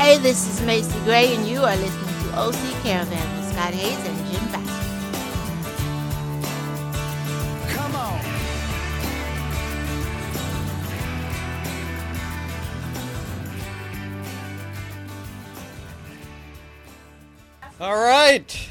Hey, this is Macy Gray, and you are listening to OC Caravan with Scott Hayes and Jim Bass. Come on. All right.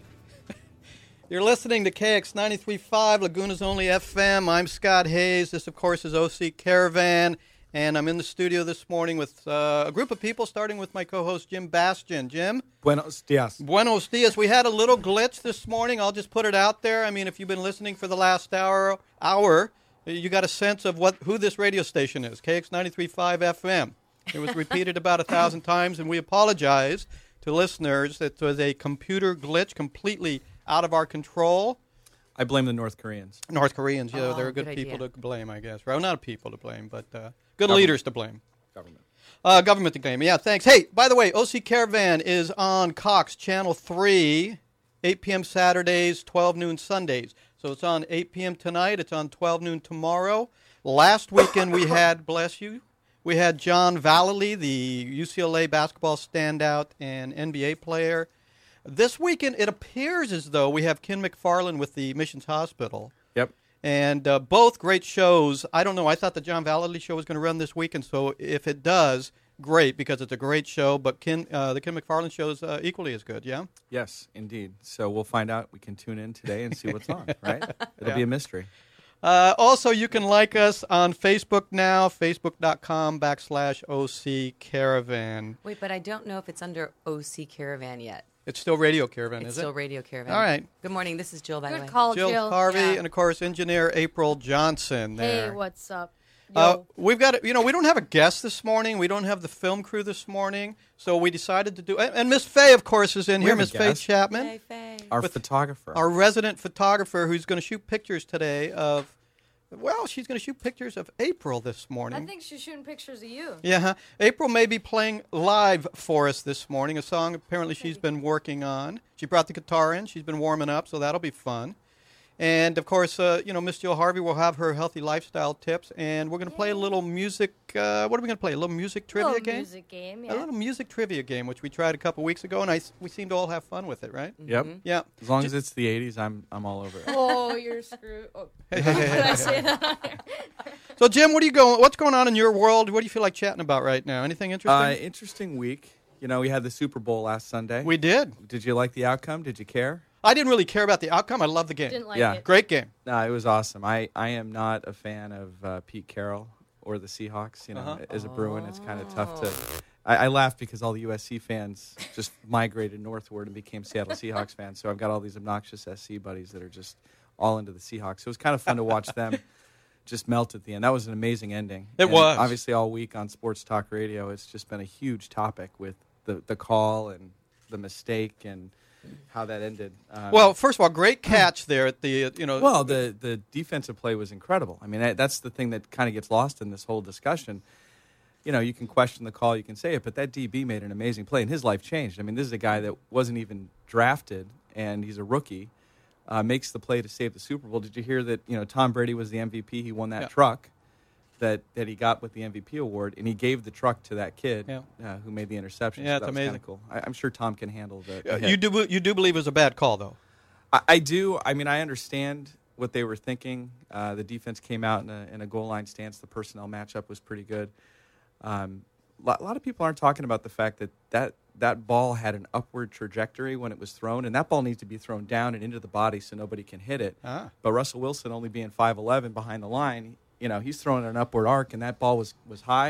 You're listening to KX 93.5, Laguna's Only FM. I'm Scott Hayes. This, of course, is OC Caravan. And I'm in the studio this morning with a group of people, starting with my co-host, Jim Bastian. Jim? Buenos dias. Buenos dias. We had a little glitch this morning. I'll just put it out there. I mean, if you've been listening for the last hour, you got a sense of who this radio station is, KX 93.5 FM. It was repeated about 1,000 times, and we apologize to listeners. It was a computer glitch completely out of our control. I blame the North Koreans. North Koreans, yeah, they're good people to blame, I guess. Well, not people to blame, but good leaders to blame. Government to blame. Yeah, thanks. Hey, by the way, OC Caravan is on Cox Channel 3, 8 p.m. Saturdays, 12 noon Sundays. So it's on 8 p.m. tonight. It's on 12 noon tomorrow. Last weekend we had, bless you, we had John Vallely, the UCLA basketball standout and NBA player. This weekend, it appears as though we have Ken McFarland with the Missions Hospital. Yep. And both great shows. I don't know. I thought the John Vallely show was going to run this weekend, so if it does, great, because it's a great show. But the Ken McFarland show is equally as good, yeah? Yes, indeed. So we'll find out. We can tune in today and see what's on, right? It'll be a mystery. Also, you can like us on Facebook now, facebook.com/OC Caravan. Wait, but I don't know if it's under OC Caravan yet. It's still Radio Caravan, is it? It's still Radio Caravan. All right. Good morning. This is Jill, by the way. Good call, Jill Harvey, Yeah. and, of course, engineer April Johnson there. Hey, what's up? We've got, we don't have a guest this morning. We don't have the film crew this morning. So we decided to do, and Miss Faye, of course, is in here, Miss Faye Chapman. Hey, Faye. Our photographer. Our resident photographer who's going to shoot pictures today of, she's going to shoot pictures of April this morning. I think she's shooting pictures of you. Yeah, April may be playing live for us this morning, a song apparently she's been working on. She brought the guitar in. She's been warming up, so that'll be fun. And, of course, Miss Jill Harvey will have her healthy lifestyle tips. And we're going to play a little music. What are we going to play? A little music trivia game? Music game, yeah. A little music trivia game, which we tried a couple weeks ago, and we seem to all have fun with it, right? Yep. Yeah. As long as it's the 80s, I'm all over it. Oh, you're screwed. Oh. Hey. Did I say that? So, Jim, what's going on in your world? What do you feel like chatting about right now? Anything interesting? Interesting week. We had the Super Bowl last Sunday. We did. Did you like the outcome? Did you care? I didn't really care about the outcome. I love the game. Didn't like it. Great game. No, it was awesome. I am not a fan of Pete Carroll or the Seahawks. As a Bruin, it's kind of tough to. I laugh because all the USC fans just migrated northward and became Seattle Seahawks fans. So I've got all these obnoxious SC buddies that are just all into the Seahawks. So it was kind of fun to watch them just melt at the end. That was an amazing ending. It was. Obviously, all week on Sports Talk Radio, it's just been a huge topic with the call and the mistake and how that ended. Well, first of all, great catch there at the, Well, the defensive play was incredible. I mean, that's the thing that kind of gets lost in this whole discussion. You can question the call, you can say it, but that DB made an amazing play, and his life changed. I mean, this is a guy that wasn't even drafted, and he's a rookie, makes the play to save the Super Bowl. Did you hear that, Tom Brady was the MVP? He won that truck that he got with the MVP award, and he gave the truck to that kid who made the interception. Yeah, so it's amazing. Kind of cool. I'm sure Tom can handle the you do believe it was a bad call, though? I do. I mean, I understand what they were thinking. The defense came out in a goal line stance. The personnel matchup was pretty good. A lot of people aren't talking about the fact that ball had an upward trajectory when it was thrown, and that ball needs to be thrown down and into the body so nobody can hit it. But Russell Wilson, only being 5'11" behind the line, he's throwing an upward arc, and that ball was high.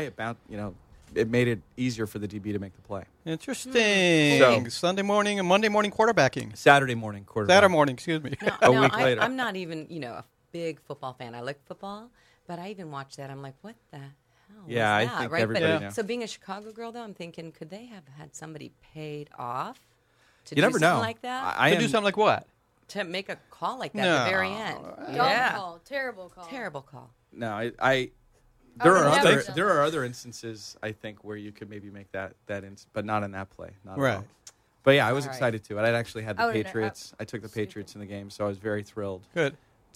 It made it easier for the DB to make the play. Interesting. So, Sunday morning and Monday morning quarterbacking. Saturday morning quarterback. Saturday morning, excuse me. A week later. I'm not even, a big football fan. I like football, but I even watch that. I'm like, what the hell? Yeah, was I that? think right? everybody knows. So being a Chicago girl, though, I'm thinking, could they have had somebody paid off to You do never something know. like that? To do something like what? To make a call like that at the very end. Dumb call. Terrible call. Terrible call. No, There there are other instances I think where you could maybe make that but not in that play. Not Right. at all. But yeah, I was All right. excited too. I actually had the I would've- Patriots. I took the Patriots in the game, so I was very thrilled Good. to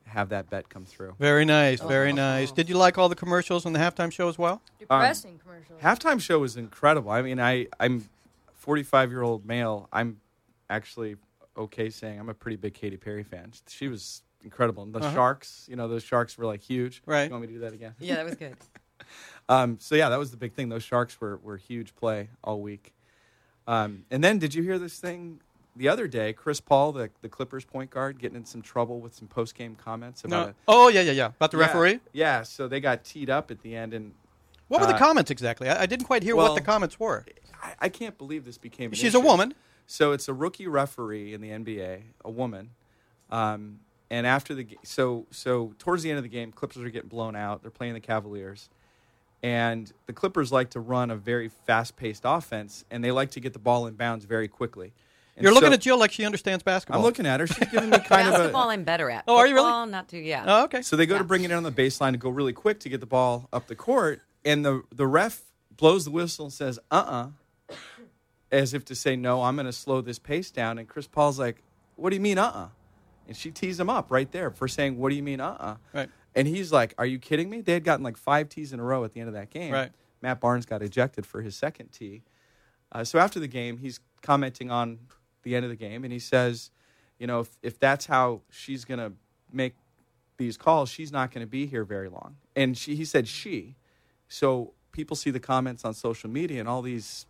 have that bet come through. Very nice, very nice. Did you like all the commercials and the halftime show as well? Depressing commercials. Halftime show was incredible. I mean, I'm 45-year-old male. I'm actually okay saying I'm a pretty big Katy Perry fan. She was incredible. And the Sharks, those Sharks were like huge. Right. You want me to do that again? Yeah, that was good. So yeah, that was the big thing. Those Sharks were huge play all week. And then did you hear this thing the other day? Chris Paul, the Clippers point guard, getting in some trouble with some post-game comments about about the referee? Yeah, so they got teed up at the end. And what were the comments exactly? I didn't quite hear what the comments were. I can't believe this became an She's issue. a woman. So it's a rookie referee in the NBA, a woman. And after the so towards the end of the game, Clippers are getting blown out. They're playing the Cavaliers. And the Clippers like to run a very fast-paced offense, and they like to get the ball in bounds very quickly. And You're looking at Jill like she understands basketball. I'm looking at her. She's giving me kind of a... Basketball I'm better at. Oh, are you really? Football, not too, yeah. Oh, okay. So they go to bring it in on the baseline to go really quick to get the ball up the court, and the ref blows the whistle and says, as if to say, no, I'm going to slow this pace down. And Chris Paul's like, what do you mean, And she tees him up right there for saying, what do you mean, Right. And he's like, are you kidding me? They had gotten like 5 tees in a row at the end of that game. Right. Matt Barnes got ejected for his second tee. So after the game, he's commenting on the end of the game, and he says, if that's how she's going to make these calls, she's not going to be here very long. And he said she. So people see the comments on social media and all these,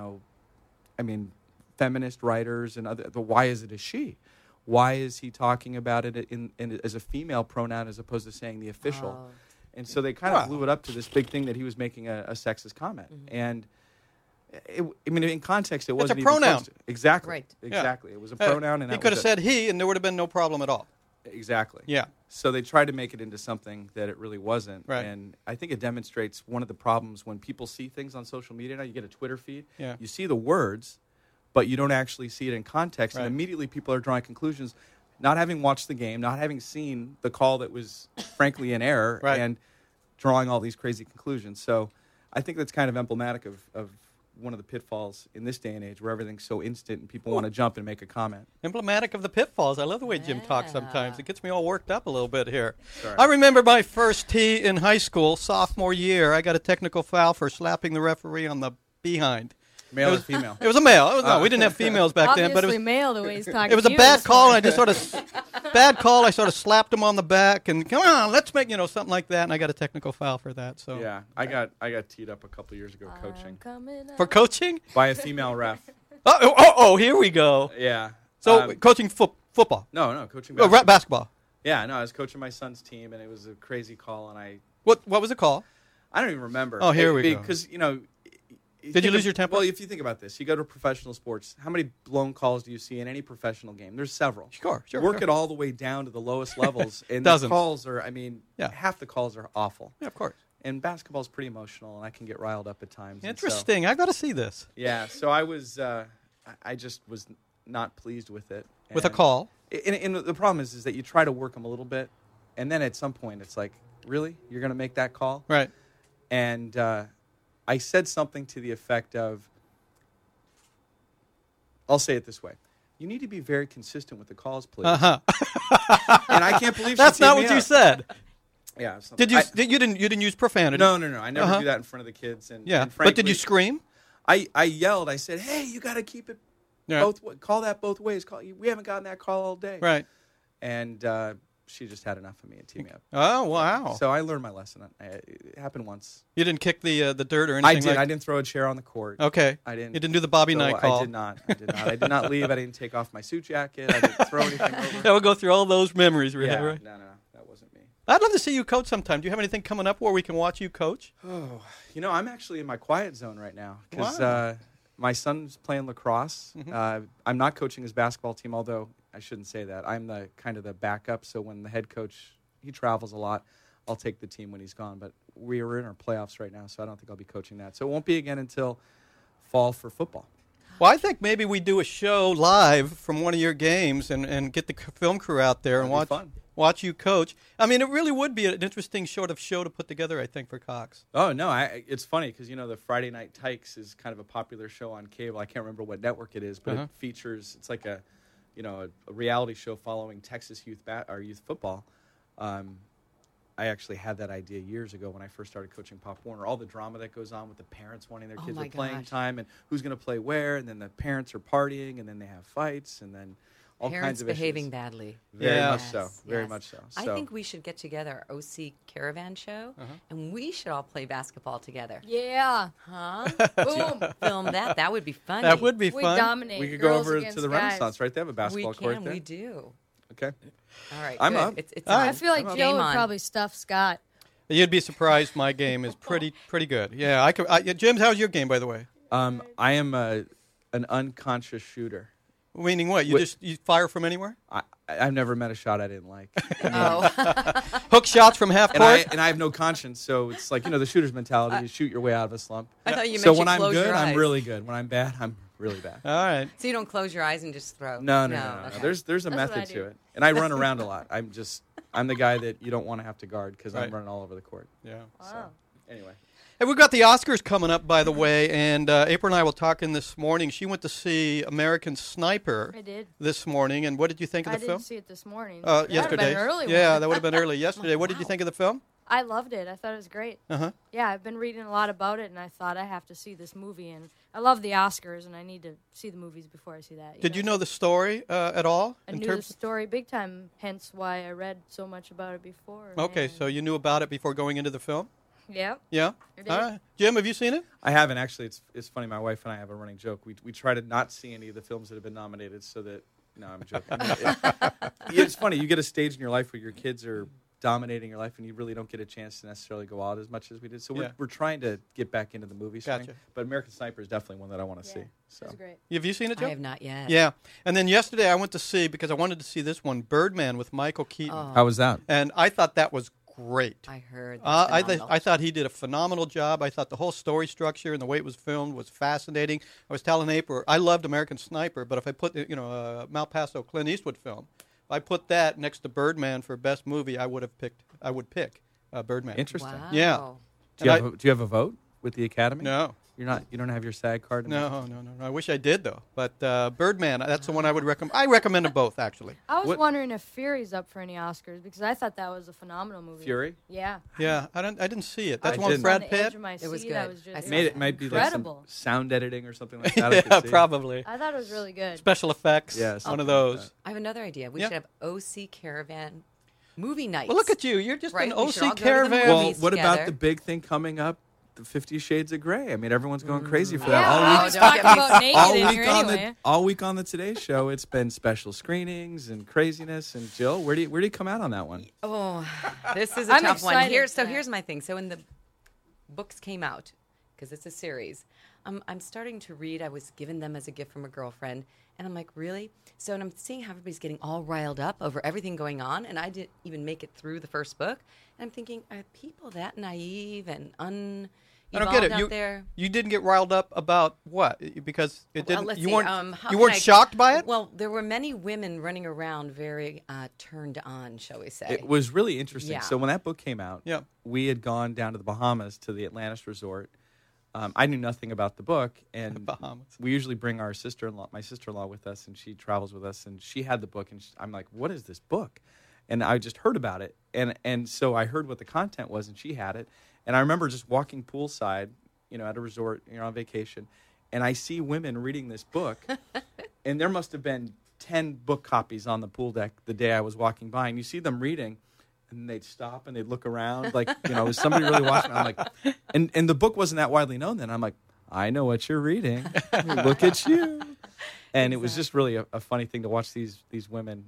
feminist writers and other. Why is it a she? Why is he talking about it in as a female pronoun as opposed to saying the official? Oh. And so they kind of blew it up to this big thing that he was making a sexist comment. Mm-hmm. And in context, it wasn't a pronoun. Even close to, exactly. Right. Exactly. It was a pronoun, and he that could have was said he, and there would have been no problem at all. Exactly. Yeah. So they tried to make it into something that it really wasn't. Right. And I think it demonstrates one of the problems when people see things on social media now. You get a Twitter feed. Yeah. You see the words, but you don't actually see it in context. Right. And immediately people are drawing conclusions, not having watched the game, not having seen the call that was frankly in error, Right. and drawing all these crazy conclusions. So I think that's kind of emblematic of one of the pitfalls in this day and age where everything's so instant and people want to jump and make a comment. Emblematic of the pitfalls. I love the way Jim talks sometimes. It gets me all worked up a little bit here. Sorry. I remember my first tee in high school, sophomore year. I got a technical foul for slapping the referee on the behind. Male or female? It was a male. No, we didn't have females back then, but it was male the way he's talking. It was a bad call, and I just sort of slapped him on the back, and come on, let's make something like that. And I got a technical foul for that. So Yeah, I got teed up a couple years ago coaching for coaching by a female ref. Here we go. Yeah. So coaching football. No, coaching basketball. Basketball. Yeah, no, I was coaching my son's team, and it was a crazy call, and What was the call? I don't even remember. Oh, here we go. Because Did you lose your temper? Well, if you think about this, you go to professional sports. How many blown calls do you see in any professional game? There's several. Sure. Work it all the way down to the lowest levels, and Dozens. the calls are. Half the calls are awful. Yeah, of course. And basketball is pretty emotional, and I can get riled up at times. Interesting. I got to see this. Yeah. So I was. I just was not pleased with it. With a call. And the problem is that you try to work them a little bit, and then at some point it's like, really, you're going to make that call? Right. And I said something to the effect of, I'll say it this way. You need to be very consistent with the calls, please. Uh-huh. And I can't believe that's she teed not me what you up. said. Yeah. Did you? You didn't use profanity? No. I never do that in front of the kids. And yeah. and frankly, but did you scream? I yelled. I said, "Hey, you got to keep it call that both ways. We haven't gotten that call all day." Right. And she just had enough of me and teed me up. Oh, wow. So I learned my lesson. It happened once. You didn't kick the dirt or anything? I did. I didn't throw a chair on the court. Okay. I didn't. You didn't do the Bobby Knight call? I did not. I did not leave. I didn't take off my suit jacket. I didn't throw anything over. Yeah, we'll go through all those memories. Really, yeah, right? No. That wasn't me. I'd love to see you coach sometime. Do you have anything coming up where we can watch you coach? Oh, I'm actually in my quiet zone right now because Wow. my son's playing lacrosse. Mm-hmm. I'm not coaching his basketball team, although I shouldn't say that. I'm the kind of the backup. So when the head coach, he travels a lot, I'll take the team when he's gone. But we are in our playoffs right now, so I don't think I'll be coaching that. So it won't be again until fall for football. Well, I think maybe we do a show live from one of your games and get the film crew out there and watch you coach. I mean, it really would be an interesting sort of show to put together, I think, for Cox. Oh, no, it's funny because, the Friday Night Tykes is kind of a popular show on cable. I can't remember what network it is, but it features, it's like a reality show following Texas youth football. I actually had that idea years ago when I first started coaching Pop Warner. All the drama that goes on with the parents wanting their kids with playing time and who's going to play where, and then the parents are partying, and then they have fights, and then all Parents kinds of behaving issues. badly. Very much Yes, so. Very yes. much so. I So- think we should get together our OC Caravan show, and we should all play basketball together. Yeah. Huh? Boom. Film that. That would be funny. That would be We fun. dominate. we could go girls over against to the guys. Renaissance, right? They have a We basketball court can. there. We do. Okay. All right. I'm good. up. It's All on. right. I feel like I'm up. Jill Game would on. probably stuff Scott. You'd be surprised. My game is pretty good. Yeah, I could. Jim, how's your game, by the way? I am an unconscious shooter. Meaning what? Wait. You fire from anywhere? I've never met a shot I didn't like. Oh. Hook shots from half And I court. have no conscience, so it's like, the shooter's mentality. You shoot your way out of a slump. I thought you meant So you when I'm close good, your I'm eyes. really good. When I'm bad, I'm really bad. All right. So you don't close your eyes and just throw? No. Okay. There's a That's what method I to do. it. And I run around a lot. I'm the guy that you don't want to have to guard because Right. I'm running all over the court. Yeah. Wow. Anyway. Hey, we've got the Oscars coming up, by the way, and April and I were talking this morning. She went to see American Sniper I did. this morning, and what did you think of I the film? didn't see it this morning. That would've Yesterday. been an early Yeah, one. that would have been early yesterday. What did you think of the film? I loved it. I thought it was great. Uh-huh. Yeah, I've been reading a lot about it, and I thought I have to see this movie. And I love the Oscars, and I need to see the movies before I see that. Did you know the story at all? I knew the story big time, hence why I read so much about it before. Okay, and- so you knew about it before going into the film? Yeah. Yeah? I did. All right. Jim, have you seen it? I haven't actually. It's funny. My wife and I have a running joke. We try to not see any of the films that have been nominated, so that I'm joking. It's funny. You get a stage in your life where your kids are dominating your life, and you really don't get a chance to necessarily go out as much as we did. So Yeah. we're trying to get back into the movie swing. Gotcha. But American Sniper is definitely one that I want to Yeah, see. It So was great. Have you seen it, Jim? I have not yet. Yeah. And then yesterday I went to see, because I wanted to see this one, Birdman with Michael Keaton. Oh, how was that? And I thought that was great. I heard. I thought he did a phenomenal job. I thought the whole story structure and the way it was filmed was fascinating. I was telling April, I loved American Sniper, but if I put Malpaso Clint Eastwood film, if I put that next to Birdman for best movie, I would pick Birdman. Interesting. Wow. Yeah. Do you, And do you have a vote with the Academy? No. You don't have your SAG card? No. I wish I did, though. But Birdman, that's the one I would recommend. I recommend them both, actually. I was What- wondering if Fury's up for any Oscars because I thought that was a phenomenal movie. Fury? Yeah. Yeah, I didn't see it. That's I the one with didn't. Brad On the edge Pitt? of my It was seat, I good. was I just saw It might be like some incredible. sound editing or something like that. I could Yeah, see. probably. I thought it was really good. Special effects. Yeah, one something of like those. that. I have another idea. We Yeah. should have OC Caravan movie nights. Well, look at you. You're just Right, an we should all OC go to the caravan. Well, movies what about together. the big thing coming up? The 50 Shades of Grey. I mean, everyone's going crazy for that Yeah, all we week. always don't talk get me about naked All in week here on anyway. all week on the Today Show, it's been special screenings and craziness. And Jill, where do you come out on that one? Oh, this is a I'm tough one. excited for that. Here's my thing. So when the books came out, because it's a series, I'm starting to read. I was given them as a gift from a girlfriend, and I'm like, really? So and I'm seeing how everybody's getting all riled up over everything going on, and I didn't even make it through the first book. And I'm thinking, are people that naive and I don't get it. out there? You didn't get riled up about what? Because it Well, didn't. let's You see, weren't. how You can weren't I- shocked by it. Well, there were many women running around very turned on, shall we say. It was really interesting. Yeah. So when that book came out, Yeah. we had gone down to the Bahamas to the Atlantis Resort. I knew nothing about the book, and Bahamas. we usually bring my sister-in-law with us, and she travels with us, and she had the book, and I'm like, what is this book? And I just heard about it, and so I heard what the content was, and she had it, and I remember just walking poolside, at a resort, on vacation, and I see women reading this book, and there must have been 10 book copies on the pool deck the day I was walking by, and you see them reading, and they'd stop and they'd look around like, is somebody really watching? I'm like, and the book wasn't that widely known then. I'm like, I know what you're reading. Look at you. And it was just really a funny thing to watch these women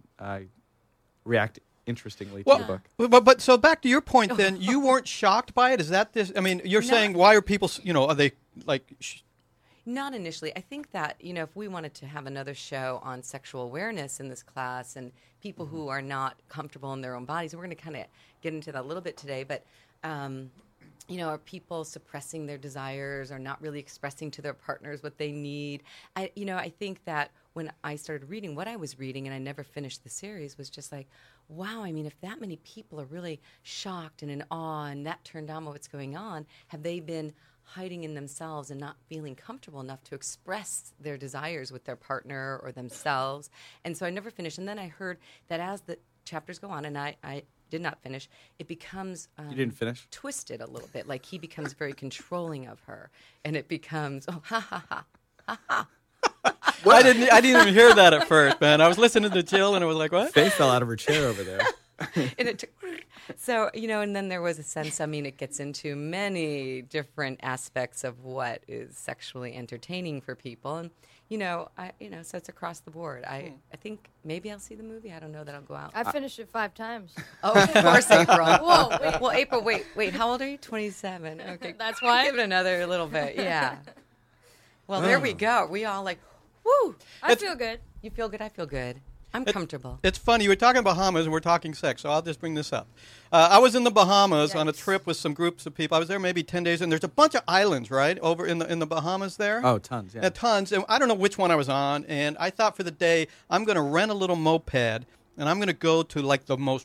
react interestingly to the book. But so back to your point, then you weren't shocked by it. Is that this? I mean, you're No. saying why are people? Are they like? Not initially. I think that, if we wanted to have another show on sexual awareness in this class and people who are not comfortable in their own bodies, we're going to kind of get into that a little bit today. But, are people suppressing their desires or not really expressing to their partners what they need? I think that when I started reading what I was reading and I never finished the series was just like, wow, I mean, if that many people are really shocked and in awe and that turned on what's going on, have they been hiding in themselves and not feeling comfortable enough to express their desires with their partner or themselves? And so I never finished. And then I heard that as the chapters go on, and I did not finish, it becomes You didn't finish? twisted a little bit. Like he becomes very controlling of her, and it becomes ha ha ha ha ha. I didn't even hear that at first, man. I was listening to Jill, and I was like, what? Faye fell out of her chair over there. And it took, so, and then there was a sense, it gets into many different aspects of what is sexually entertaining for people. And, so it's across the board. I think maybe I'll see the movie. I don't know that I'll go out. I finished it 5 times. Oh, of course, April. Whoa, wait. Well, April, wait, how old are you? 27. Okay. That's why? Give it another little bit, yeah. Well, there we go. We all like, woo. I feel good. You feel good? I feel good. I'm comfortable. It's funny. You were talking Bahamas, and we're talking sex, so I'll just bring this up. I was in the Bahamas on a trip with some groups of people. I was there maybe 10 days, and there's a bunch of islands, right, over in the Bahamas there. Oh, tons, yeah. Tons. And I don't know which one I was on, and I thought for the day, I'm going to rent a little moped, and I'm going to go to, like, the most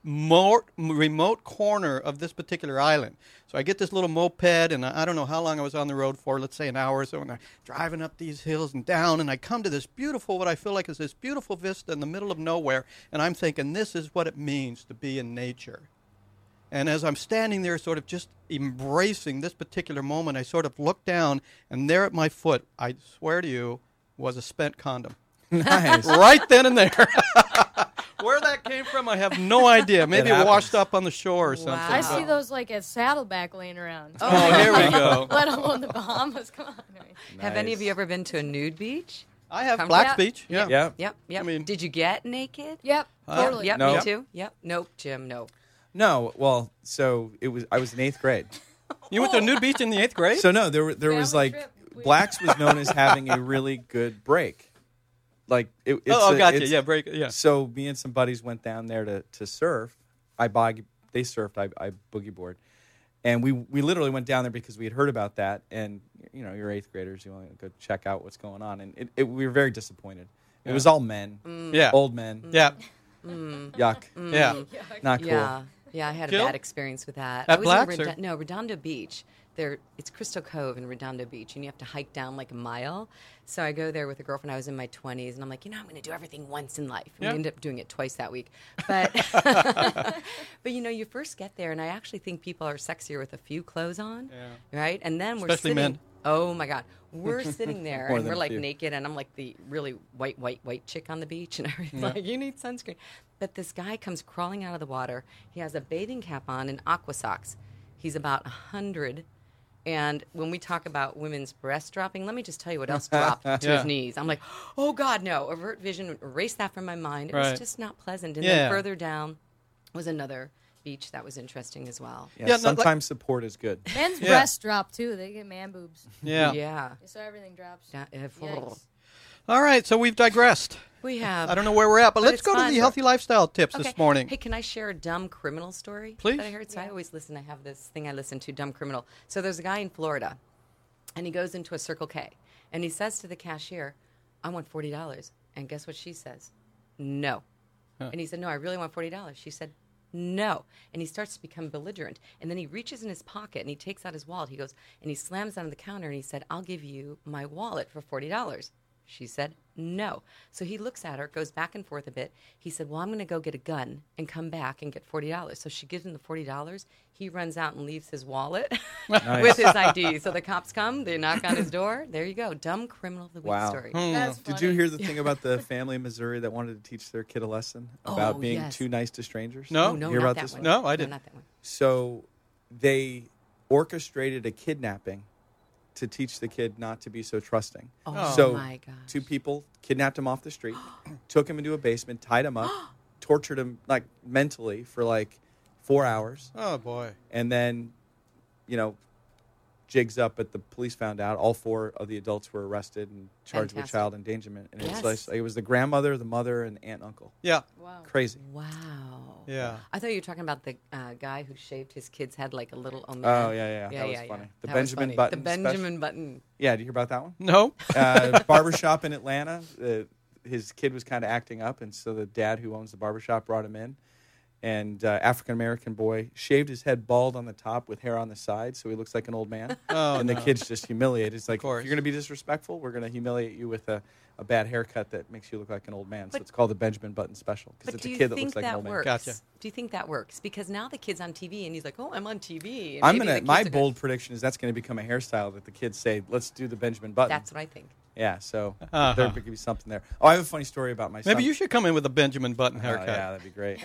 remote corner of this particular island. So I get this little moped, and I don't know how long I was on the road for, let's say an hour or so, and I'm driving up these hills and down, and I come to this beautiful, what I feel like is this beautiful vista in the middle of nowhere, and I'm thinking, this is what it means to be in nature. And as I'm standing there sort of just embracing this particular moment, I sort of look down, and there at my foot, I swear to you, was a spent condom. Nice. Right then and there. Where that came from, I have no idea. Maybe it washed up on the shore or something. Wow. I see those like at Saddleback laying around. Oh, here we go. Let alone the Bahamas. Come on. Nice. Have any of you ever been to a nude beach? I have Come Black's back. Beach. Yeah. Yeah. Yep. I mean- Did you get naked? Yep, totally. Yep, No. me too. Yep. Nope, Jim, nope. No, well, so I was in 8th grade. You went to a nude beach in the 8th grade? So no, there was Family like trip. Black's was known as having a really good break. Like it's gotcha. it's- Yeah, break. Yeah. So me and some buddies went down there to surf. They surfed. I boogie board, and we literally went down there because we had heard about that. And you're 8th graders, you want to go check out what's going on, and we were very disappointed. It was all men, Yeah. old men. Yeah. Yuck. Yeah. Not cool. Yeah, I had Jill? a bad experience with that. At I was Black's, in or? Redondo Beach. It's Crystal Cove in Redondo Beach, and you have to hike down like a mile. So I go there with a girlfriend. I was in my 20s, and I'm like, I'm going to do everything once in life. And Yeah. we ended up doing it twice that week. But, but you first get there, and I actually think people are sexier with a few clothes on, right? And then we're Especially sitting. men. Oh my God, we're sitting there, More and than we're a like few. naked, and I'm like the really white chick on the beach, and everybody's like, you need sunscreen. But this guy comes crawling out of the water. He has a bathing cap on and aqua socks. He's about 100. And when we talk about women's breast dropping, let me just tell you what else dropped to Yeah. his knees. I'm like, oh, God, no. Avert vision, erase that from my mind. It Right. was just not pleasant. And Yeah. then further down was another beach that was interesting as well. Yeah, Yeah, no, sometimes support is good. Men's Yeah. breasts drop too. They get man boobs. Yeah. Yeah. So everything drops. Yikes. All right, so we've digressed. We have. I don't know where we're at, but let's it's go to fun. the healthy lifestyle tips Okay. this morning. Hey, can I share a dumb criminal story Please. that I heard? So I always listen. I have this thing I listen to, Dumb Criminal. So there's a guy in Florida, and he goes into a Circle K, and he says to the cashier, I want $40. And guess what she says? No. And he said, no, I really want $40. She said, no. And he starts to become belligerent. And then he reaches in his pocket, and he takes out his wallet. He goes, and he slams it on the counter, and he said, I'll give you my wallet for $40. She said, no. So he looks at her, goes back and forth a bit. He said, well, I'm going to go get a gun and come back and get $40. So she gives him the $40. He runs out and leaves his wallet with his ID. So the cops come, they knock on his door. There you go. Dumb criminal of the week Wow. story. That's Did funny. you hear the thing about the family in Missouri that wanted to teach their kid a lesson about Oh, being yes. too nice to strangers? No. Oh, no, Hear not about that this one. No, I didn't. not that one. So they orchestrated a kidnapping to teach the kid not to be so trusting. Oh, so my gosh. 2 people kidnapped him off the street, took him into a basement, tied him up, tortured him like mentally for like 4 hours, Oh, boy. and then, jigs up. But the police found out all 4 of the adults were arrested and charged with Fantastic. child endangerment. And Yes. it's like it was the grandmother, the mother, and aunt, and uncle. Yeah. Wow. Crazy. Wow. Yeah. I thought you were talking about the guy who shaved his kid's head like a little Oh man. yeah. That was funny. The That was Benjamin funny. Button. The Benjamin Button. Yeah, did you hear about that one? No. Barbershop in Atlanta. His kid was kind of acting up, and so the dad who owns the barbershop brought him in, and African-American boy, shaved his head bald on the top with hair on the side, so he looks like an old man. And the kid's just humiliated. It's like, if you're going to be disrespectful, we're going to humiliate you with a bad haircut that makes you look like an old man. So it's called the Benjamin Button Special, because it's a kid that looks like an old man. Gotcha. Do you think that works? Because now the kid's on TV, and he's like, oh, I'm on TV. My bold prediction is that's going to become a hairstyle that the kids say, let's do the Benjamin Button. That's what I think. Yeah, so there could be something there. Oh, I have a funny story about my son. Maybe you should come in with a Benjamin Button haircut. Yeah, that'd be great.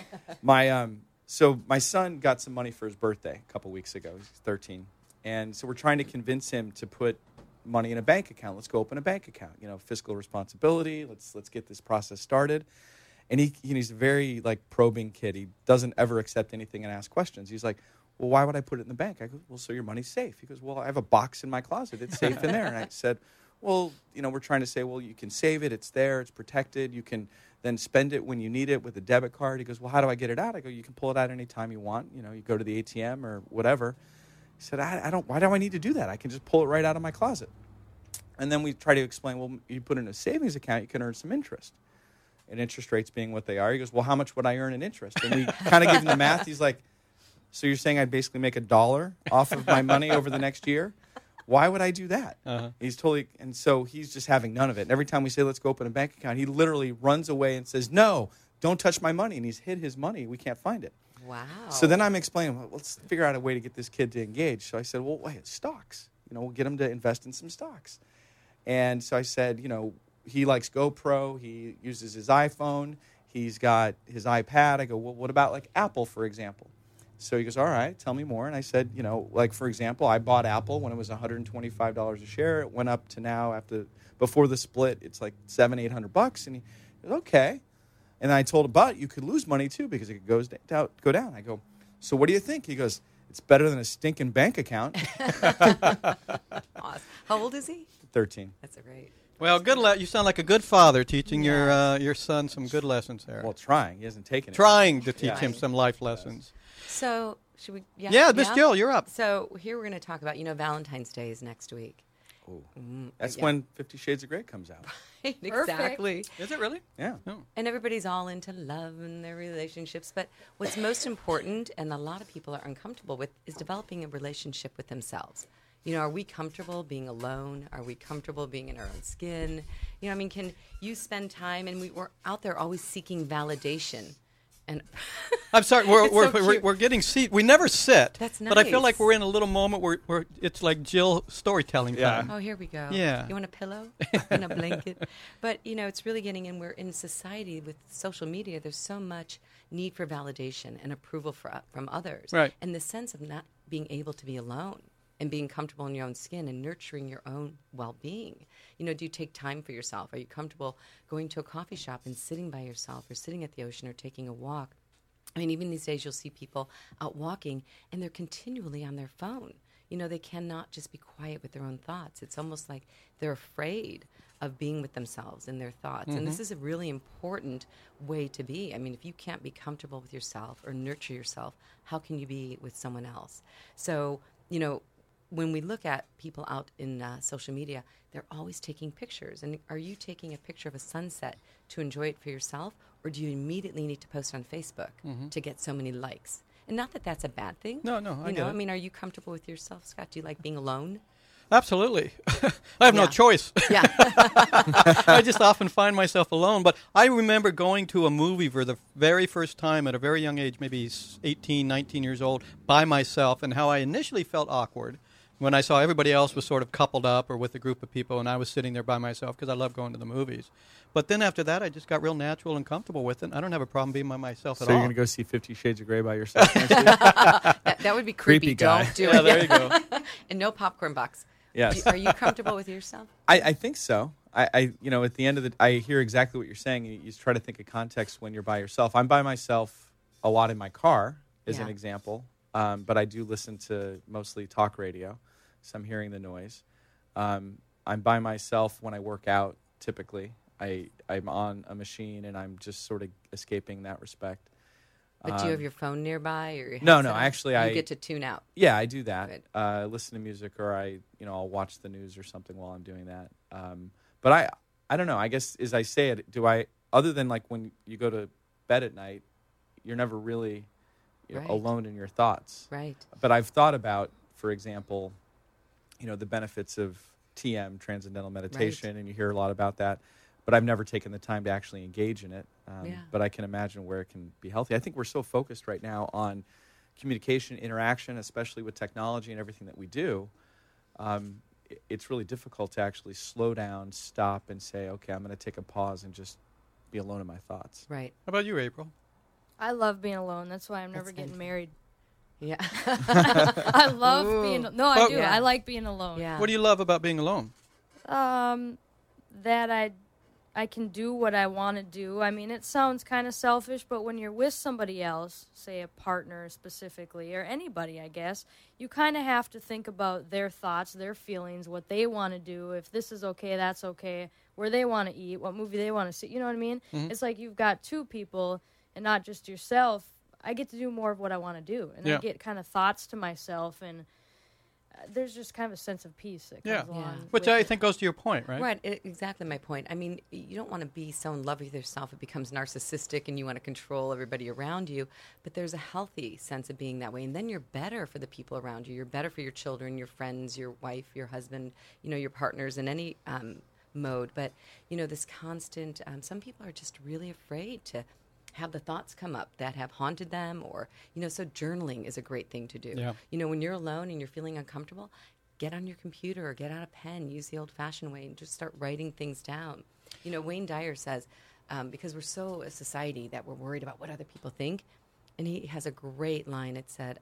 My son got some money for his birthday a couple weeks ago. He's 13. And so we're trying to convince him to put money in a bank account. Let's go open a bank account. Fiscal responsibility. Let's get this process started. And he's a very probing kid. He doesn't ever accept anything and ask questions. He's like, well, why would I put it in the bank? I go, well, so your money's safe. He goes, well, I have a box in my closet. It's safe in there. And I said, well, we're trying to say, well, you can save it. It's there. It's protected. You can then spend it when you need it with a debit card. He goes, well, how do I get it out? I go, you can pull it out anytime you want. You go to the ATM or whatever. He said, why do I need to do that? I can just pull it right out of my closet. And then we try to explain, well, you put it in a savings account, you can earn some interest. And interest rates being what they are. He goes, well, how much would I earn in interest? And we kind of give him the math. He's like, so you're saying I'd basically make $1 off of my money over the next year? Why would I do that? And so he's just having none of it. And every time we say, let's go open a bank account, he literally runs away and says, no, don't touch my money. And he's hid his money. We can't find it. Wow. So then I'm explaining, well, let's figure out a way to get this kid to engage. So I said, well, wait, stocks. We'll get him to invest in some stocks. And so I said, he likes GoPro. He uses his iPhone. He's got his iPad. I go, well, what about Apple, for example? So he goes, all right, tell me more. And I said, for example, I bought Apple when it was $125 a share. It went up to now, before the split, it's like $700-800. And he goes, okay. And I told him, but you could lose money too because it could go down. I go, so what do you think? He goes, it's better than a stinking bank account. Awesome. How old is he? 13. That's great. Well, you sound like a good father teaching your son some good lessons there. Well, trying. He hasn't taken it. Trying to teach him some life lessons. So, should we? Yeah, Miss Jill, you're up. So, here we're going to talk about, Valentine's Day is next week. Oh. That's when 50 Shades of Grey comes out. Exactly. Is it really? Yeah. Oh. And everybody's all into love and their relationships. But what's most important, and a lot of people are uncomfortable with, is developing a relationship with themselves. Are we comfortable being alone? Are we comfortable being in our own skin? Can you spend time? And we're out there always seeking validation. And I'm sorry, we're getting seat. We never sit. That's nice. But I feel like we're in a little moment where it's like Jill storytelling time. Oh, here we go. Yeah. You want a pillow and a blanket? But, it's really getting in. We're in society with social media. There's so much need for validation and approval from others. Right. And the sense of not being able to be alone and being comfortable in your own skin and nurturing your own well-being. Do you take time for yourself? Are you comfortable going to a coffee shop and sitting by yourself or sitting at the ocean or taking a walk? Even these days you'll see people out walking and they're continually on their phone. They cannot just be quiet with their own thoughts. It's almost like they're afraid of being with themselves and their thoughts. Mm-hmm. And this is a really important way to be. If you can't be comfortable with yourself or nurture yourself, how can you be with someone else? So, when we look at people out in social media, they're always taking pictures. And are you taking a picture of a sunset to enjoy it for yourself, or do you immediately need to post on Facebook to get so many likes? And not that that's a bad thing. No, I get it. Are you comfortable with yourself, Scott? Do you like being alone? Absolutely. I have no choice. Yeah. I just often find myself alone. But I remember going to a movie for the very first time at a very young age, maybe 18, 19 years old, by myself, and how I initially felt awkward when I saw everybody else was sort of coupled up or with a group of people, and I was sitting there by myself because I love going to the movies. But then after that, I just got real natural and comfortable with it. I don't have a problem being by myself at all. So you're going to go see 50 Shades of Grey by yourself next week? that would be creepy. Guy. Don't do it. Yeah, there you go. And no popcorn box. Yes. Are you comfortable with yourself? I think so. At the end of I hear exactly what you're saying. You try to think of context when you're by yourself. I'm by myself a lot in my car, as an example. But I do listen to mostly talk radio, so I'm hearing the noise. I'm by myself when I work out, typically. I'm on a machine, and I'm just sort of escaping that respect. But do you have your phone nearby, or your No. headset? Actually, you get to tune out. Yeah, I do that. Listen to music, or I'll watch the news or something while I'm doing that. But I don't know. I guess as I say it, other than like when you go to bed at night, you're never really Right. alone in your thoughts. Right. But I've thought about, for example, the benefits of TM, Transcendental Meditation, and you hear a lot about that. But I've never taken the time to actually engage in it. But I can imagine where it can be healthy. I think we're so focused right now on communication, interaction, especially with technology and everything that we do. It's really difficult to actually slow down, stop, and say, okay, I'm going to take a pause and just be alone in my thoughts. Right. How about you, April? I love being alone. That's why I'm never getting married. Yeah. I love being. No, I do. Yeah. I like being alone. Yeah. What do you love about being alone? That I can do what I want to do. I mean, it sounds kind of selfish, but when you're with somebody else, say a partner specifically, or anybody, I guess, you kind of have to think about their thoughts, their feelings, what they want to do. If this is okay, that's okay. Where they want to eat, what movie they want to see. You know what I mean? Mm-hmm. It's like you've got two people and not just yourself. I get to do more of what I want to do, and I get kind of thoughts to myself, and there's just kind of a sense of peace that comes along. Which I think goes to your point, right? Right, exactly my point. I mean, you don't want to be so in love with yourself it becomes narcissistic and you want to control everybody around you, but there's a healthy sense of being that way, and then you're better for the people around you. You're better for your children, your friends, your wife, your husband, your partners in any mode. But, this constant, some people are just really afraid to have the thoughts come up that have haunted them, or, so journaling is a great thing to do. Yeah. When you're alone and you're feeling uncomfortable, get on your computer or get out a pen, use the old-fashioned way, and just start writing things down. Wayne Dyer says, because we're so a society that we're worried about what other people think, and he has a great line. It said,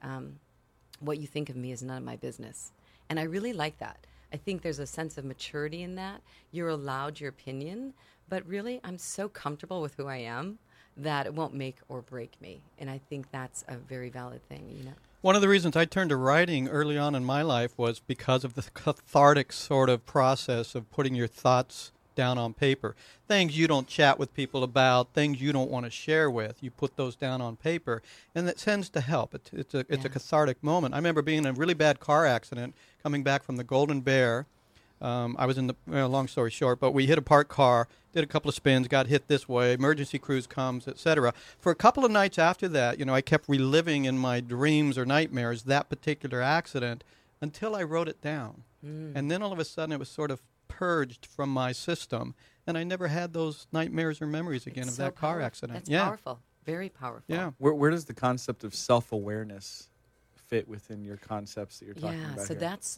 what you think of me is none of my business. And I really like that. I think there's a sense of maturity in that. You're allowed your opinion, but really I'm so comfortable with who I am that it won't make or break me. And I think that's a very valid thing, One of the reasons I turned to writing early on in my life was because of the cathartic sort of process of putting your thoughts down on paper. Things you don't chat with people about, things you don't want to share with, you put those down on paper, and that tends to help. It's a cathartic moment. I remember being in a really bad car accident, coming back from the Golden Bear. I was in the, long story short, but we hit a parked car, did a couple of spins, got hit this way, emergency crews comes, etc. For a couple of nights after that, I kept reliving in my dreams or nightmares that particular accident until I wrote it down. And then all of a sudden it was sort of purged from my system, and I never had those nightmares or memories again of that car accident. That's powerful, very powerful. Yeah. Where does the concept of self-awareness fit within your concepts that you're talking about so here? that's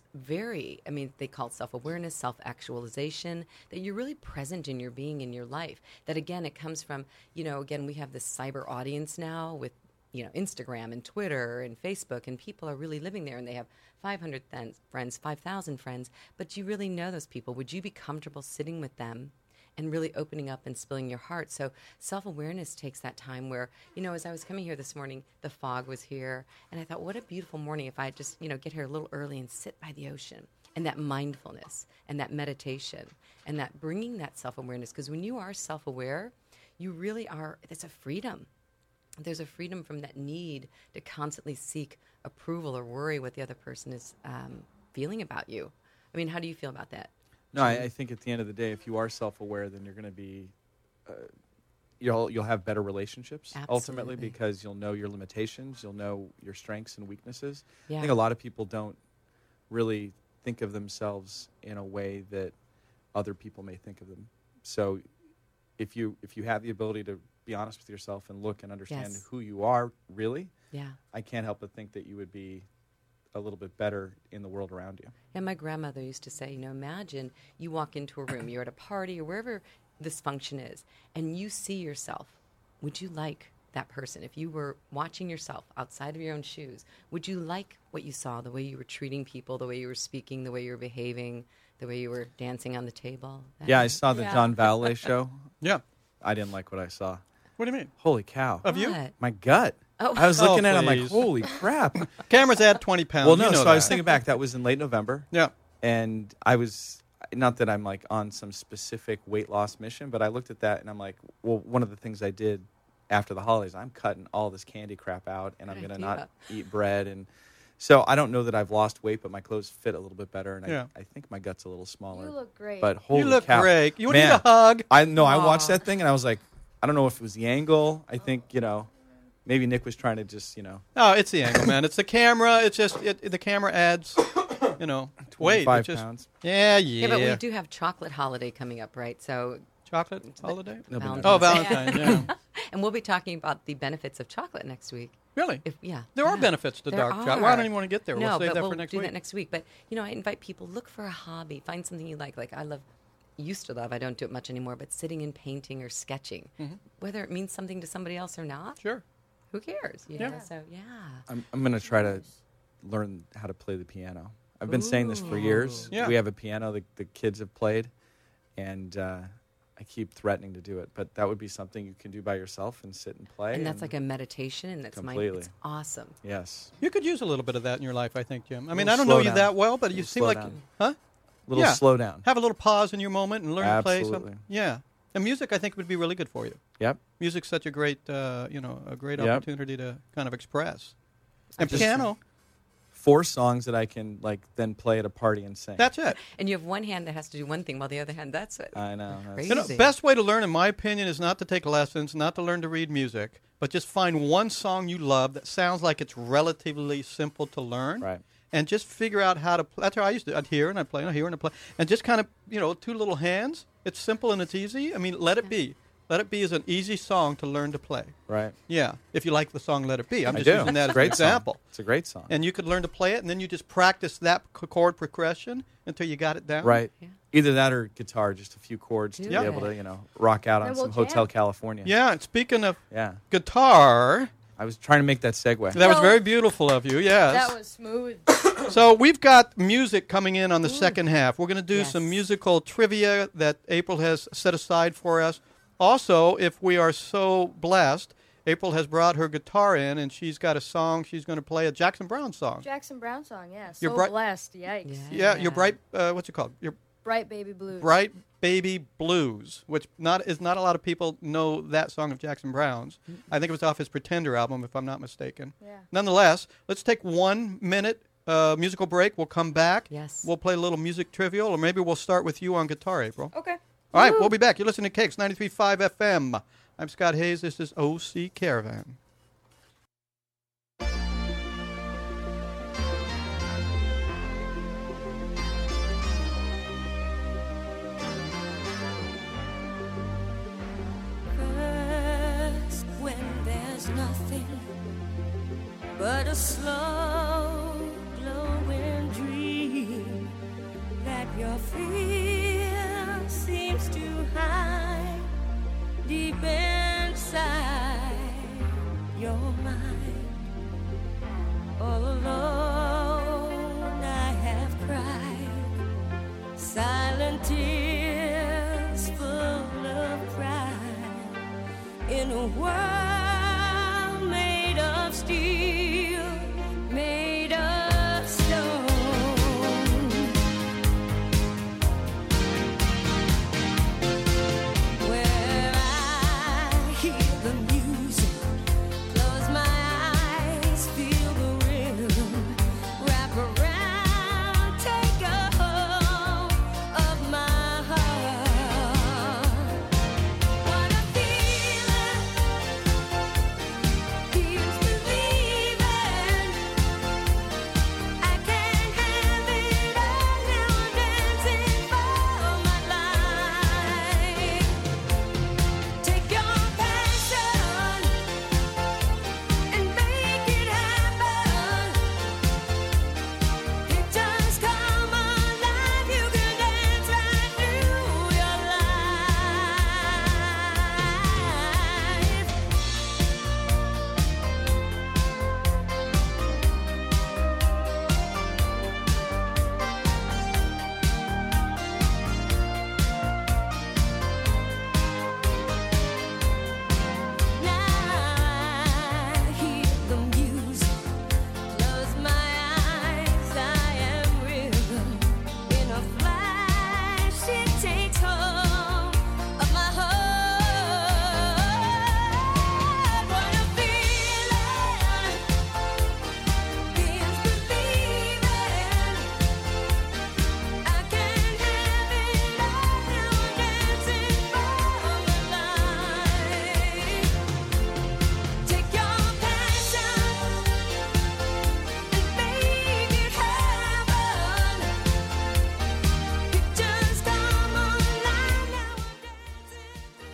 they call it self-awareness, self-actualization, that you're really present in your being, in your life. That, again, it comes from, again, we have this cyber audience now with, Instagram and Twitter and Facebook, and people are really living there, and they have 500 friends, 5,000 friends, but you really know those people. Would you be comfortable sitting with them and really opening up and spilling your heart? So self-awareness takes that time where, as I was coming here this morning, the fog was here, and I thought, what a beautiful morning if I just, get here a little early and sit by the ocean, and that mindfulness and that meditation and that bringing that self-awareness. Because when you are self-aware, you really are, it's a freedom. There's a freedom from that need to constantly seek approval or worry what the other person is feeling about you. I mean, how do you feel about that? No, I think at the end of the day, if you are self-aware, then you're going to be, you'll have better relationships ultimately, because you'll know your limitations, you'll know your strengths and weaknesses. Yeah. I think a lot of people don't really think of themselves in a way that other people may think of them. So if you have the ability to be honest with yourself and look and understand who you are really, I can't help but think that you would be a little bit better in the world around you. And my grandmother used to say, imagine you walk into a room, you're at a party or wherever this function is, and you see yourself. Would you like that person? If you were watching yourself outside of your own shoes, would you like what you saw, the way you were treating people, the way you were speaking, the way you were behaving, the way you were dancing on the table? I saw the John Valle show. Yeah. I didn't like what I saw. What do you mean? Holy cow. Of you? What? My gut. Oh. I was looking at it, I'm like, please. holy crap. Cameras add 20 pounds. Well, no, so that. I was thinking back. That was in late November. Yeah. And I was, not that I'm like on some specific weight loss mission, but I looked at that and I'm like, well, one of the things I did after the holidays, I'm cutting all this candy crap out, and I'm going to not eat bread. And so I don't know that I've lost weight, but my clothes fit a little bit better, and I think my gut's a little smaller. You look great. But holy You look cow. great. You need Man, a hug. I watched that thing and I was like, I don't know if it was the angle. I think, maybe Nick was trying to just, Oh, it's the angle, man. It's the camera. It's just the camera adds, weight. 25 pounds. Yeah. Yeah, but we do have chocolate holiday coming up, right? So chocolate holiday? Valentine's. Oh, Valentine's, yeah. And we'll be talking about the benefits of chocolate next week. Really? Yeah. There are benefits to dark chocolate. Well, I don't even want to get there. No, we'll save but that we'll for next do week. that next week. But, I invite people, look for a hobby. Find something you like. Like I used to love, I don't do it much anymore, but sitting and painting or sketching. Mm-hmm. Whether it means something to somebody else or not. Sure. Who cares? Yeah. So, yeah. I'm going to try to learn how to play the piano. I've been saying this for years. Yeah. We have a piano the kids have played, and I keep threatening to do it. But that would be something you can do by yourself and sit and play. And that's like a meditation, and that's completely. It's awesome. Yes. You could use a little bit of that in your life, I think, Jim. I mean, I I don't know you that well, but you seem like, huh? Little slow down. Have a little pause in your moment and learn to play Absolutely. something. Yeah. And music, I think, would be really good for you. Yep. Music's such a great, opportunity to kind of express. And piano. 4 songs that I can then play at a party and sing. That's it. And you have one hand that has to do one thing, while the other hand, that's it. I know. Crazy. Best way to learn, in my opinion, is not to take lessons, not to learn to read music, but just find one song you love that sounds like it's relatively simple to learn. Right. And just figure out how to play. That's how I used to. I'd hear and I'd play and I'd hear and I'd play. And just kind of, 2 little hands. It's simple and it's easy. I mean, Let It Be. Let It Be is an easy song to learn to play. Right. Yeah. If you like the song Let It Be. I'm I just do. using that as Great an example. Song. It's a great song. And you could learn to play it, and then you just practice that chord progression until you got it down. Right. Yeah. Either that or guitar, just a few chords to be Yeah. able to, rock out on And we'll some Hotel jam. California. Yeah. And speaking of Yeah. guitar, I was trying to make that segue. that was No. very beautiful of you. Yes. That was smooth. So we've got music coming in on the second half. We're going to do Yes. some musical trivia that April has set aside for us. Also, if we are so blessed, April has brought her guitar in, and she's got a song. She's going to play a Jackson Browne song. Jackson Browne song, yeah. You're So bright- blessed, yikes. Yeah, your bright. What's it called? Your Bright Baby Blues. Bright Baby Blues, which not a lot of people know that song of Jackson Browne's. I think it was off his Pretender album, if I'm not mistaken. Yeah. Nonetheless, let's take 1 minute musical break. We'll come back. Yes. We'll play a little music trivial, or maybe we'll start with you on guitar, April. Okay. All right, we'll be back. You're listening to Kicks 93.5 FM. I'm Scott Hayes. This is OC Caravan. First, when there's nothing but a slow glowing dream that your fear seems to hide deep inside your mind. All alone I have cried silent tears full of pride in a world made of steel, made of stone. Where I hear the music, close my eyes, feel the rhythm, wrap around, take a hold of my heart. What a feeling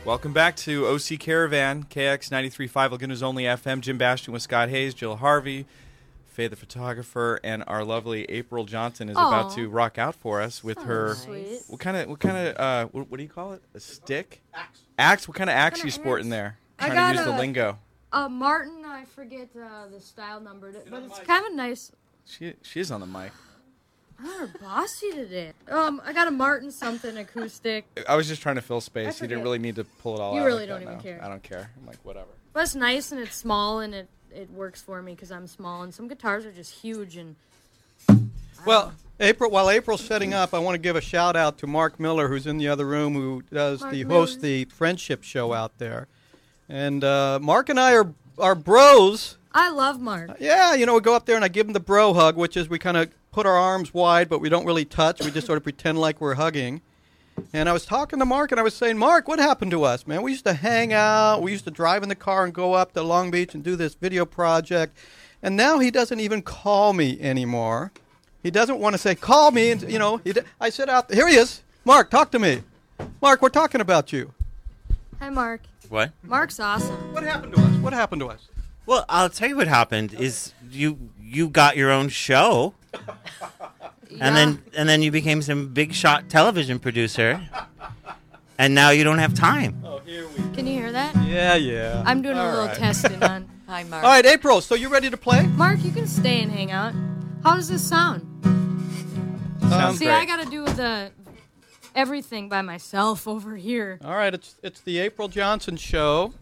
Welcome back to OC Caravan, KX 93.5, Laguna's only FM. Jim Bastian with Scott Hayes, Jill Harvey, Faye the photographer, and our lovely April Johnson is about to rock out for us with her. Sweet. What kind of what do you call it? A stick? Axe. What kind of axe you sporting there? Trying to use the lingo. Martin, I forget the style number, but it's kind of nice. She is on the mic. You're bossy today. I got a Martin something acoustic. I was just trying to fill space. You forget. didn't really need to pull it all out. You really like don't that even now. care. I don't care. I'm like, whatever. But it's nice and it's small and it works for me because I'm small. And some guitars are just huge and. Well, while April's setting up, I want to give a shout out to Mark Miller, who's in the other room, who hosts the Friendship Show out there. And Mark and I are bros. I love Mark. Yeah, we go up there and I give him the bro hug, which is we kind of put our arms wide, but we don't really touch. We just sort of pretend like we're hugging. And I was talking to Mark, and I was saying, Mark, what happened to us, man? We used to hang out. We used to drive in the car and go up to Long Beach and do this video project. And now he doesn't even call me anymore. He doesn't want to say, call me. And, I sit out. Here he is. Mark, talk to me. Mark, we're talking about you. Hi, Mark. What? Mark's awesome. What happened to us? What happened to us? Well, I'll tell you what happened is you got your own show, and then you became some big shot television producer, and now you don't have time. Oh, here we go. Can you hear that? Yeah. I'm doing a little testing on. Hi, Mark. All right, April, so you ready to play? Mark, you can stay and hang out. How does this sound? Sounds See, great. I got to do everything by myself over here. All right, it's the April Johnson Show.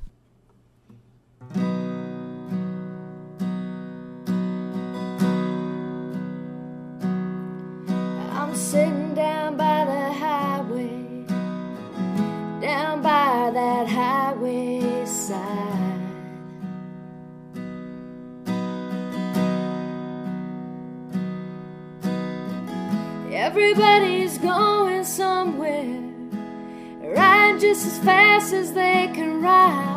I'm sitting down by the highway, down by that highway side. Everybody's going somewhere, riding just as fast as they can ride.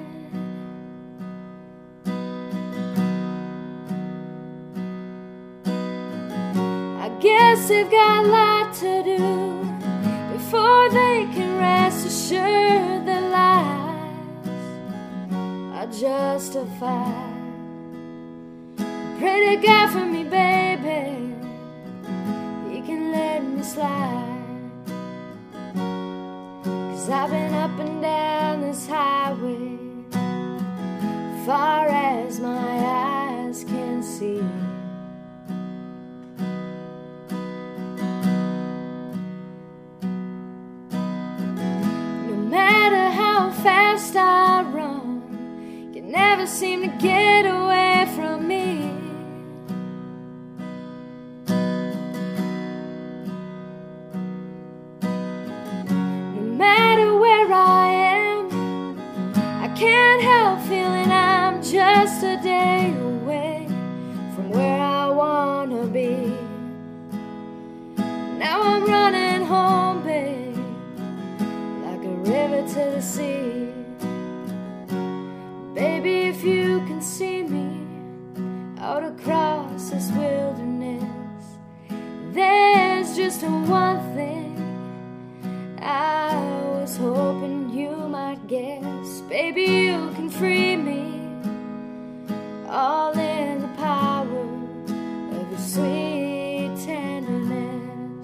I guess they've got a lot to do before they can rest assured their lives are justified. Pray to God for me, baby, He can let me slide. 'Cause I've been up and down this highway far as my eyes can see. Fast I run, you never seem to get away from me. No matter where I am, I can't help feeling I'm just a day away from where I wanna be. Now I'm running home, babe, river to the sea. Baby, if you can see me out across this wilderness, there's just one thing I was hoping you might guess. Baby, you can free me, all in the power of your sweet tenderness.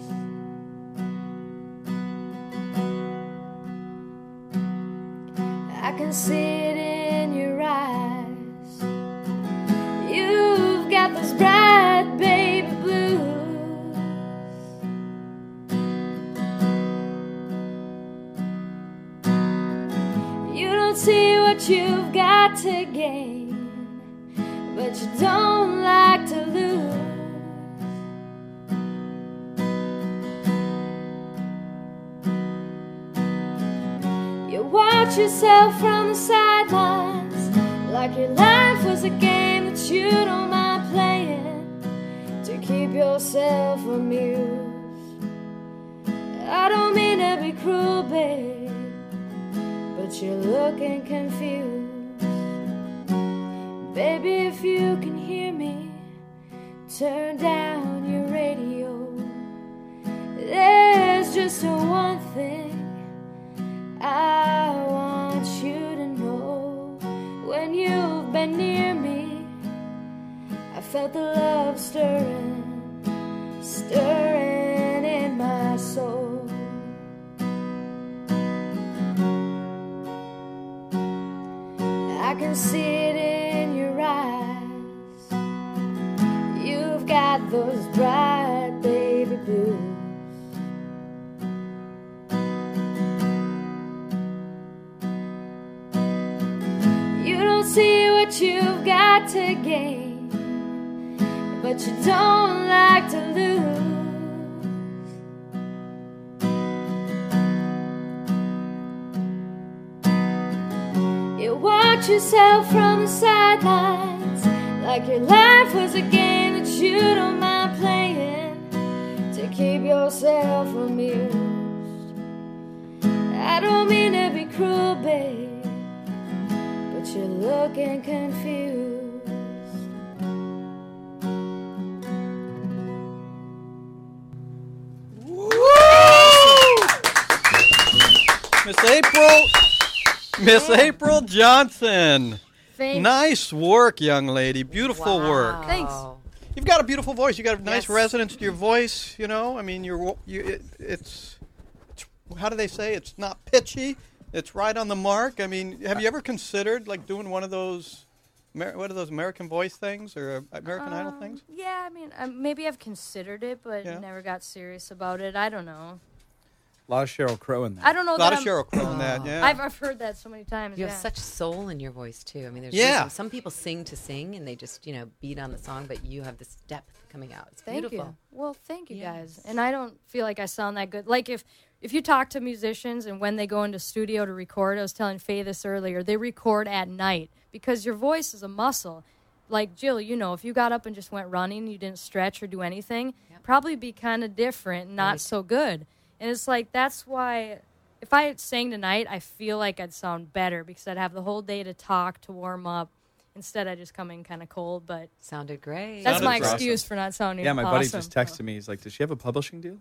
I can see it in your eyes. You've got those bright baby blues. You don't see what you've got to gain, but you don't like to lose. Watch yourself from the sidelines, like your life was a game that you don't mind playing to keep yourself amused. I don't mean to be cruel, babe, but you're looking confused. Baby, if you can hear me, turn down your radio. There's just one thing I want felt the love stirring in my soul. I can see it in your eyes. You've got those bright baby blues. You don't see what you've got to gain, but you don't like to lose. You watch yourself from the sidelines, like your life was a game that you don't mind playing, to keep yourself amused. I don't mean to be cruel, babe, but you're looking confused. Miss April Johnson. Thanks. Nice work, young lady. Beautiful work. Thanks. You've got a beautiful voice. You got a nice Yes. resonance to your voice. You know, I mean, it's how do they say? It's not pitchy. It's right on the mark. I mean, have you ever considered like doing one of those, what are those American Voice things or American Idol things? Yeah, I mean, maybe I've considered it, but Yeah. never got serious about it. I don't know. A lot of Sheryl Crow in there. I don't know. A lot that of Sheryl Crow in that. Yeah. I've heard that so many times. You yeah. have such soul in your voice too. I mean, there's Yeah. some people sing to sing and they just beat on the song, but you have this depth coming out. It's Thank beautiful. you. Well, thank you guys. Yes. And I don't feel like I sound that good. Like if you talk to musicians and when they go into studio to record, I was telling Faye this earlier, they record at night because your voice is a muscle. Like Jill, if you got up and just went running, you didn't stretch or do anything, probably be kind of different, not Right. so good. And it's like that's why if I sang tonight, I feel like I'd sound better because I'd have the whole day to talk, to warm up. Instead, I just come in kind of cold, but Sounded great. that's Sounded my awesome. excuse for not sounding Yeah, my buddy awesome. just texted me. He's like, "Does she have a publishing deal?"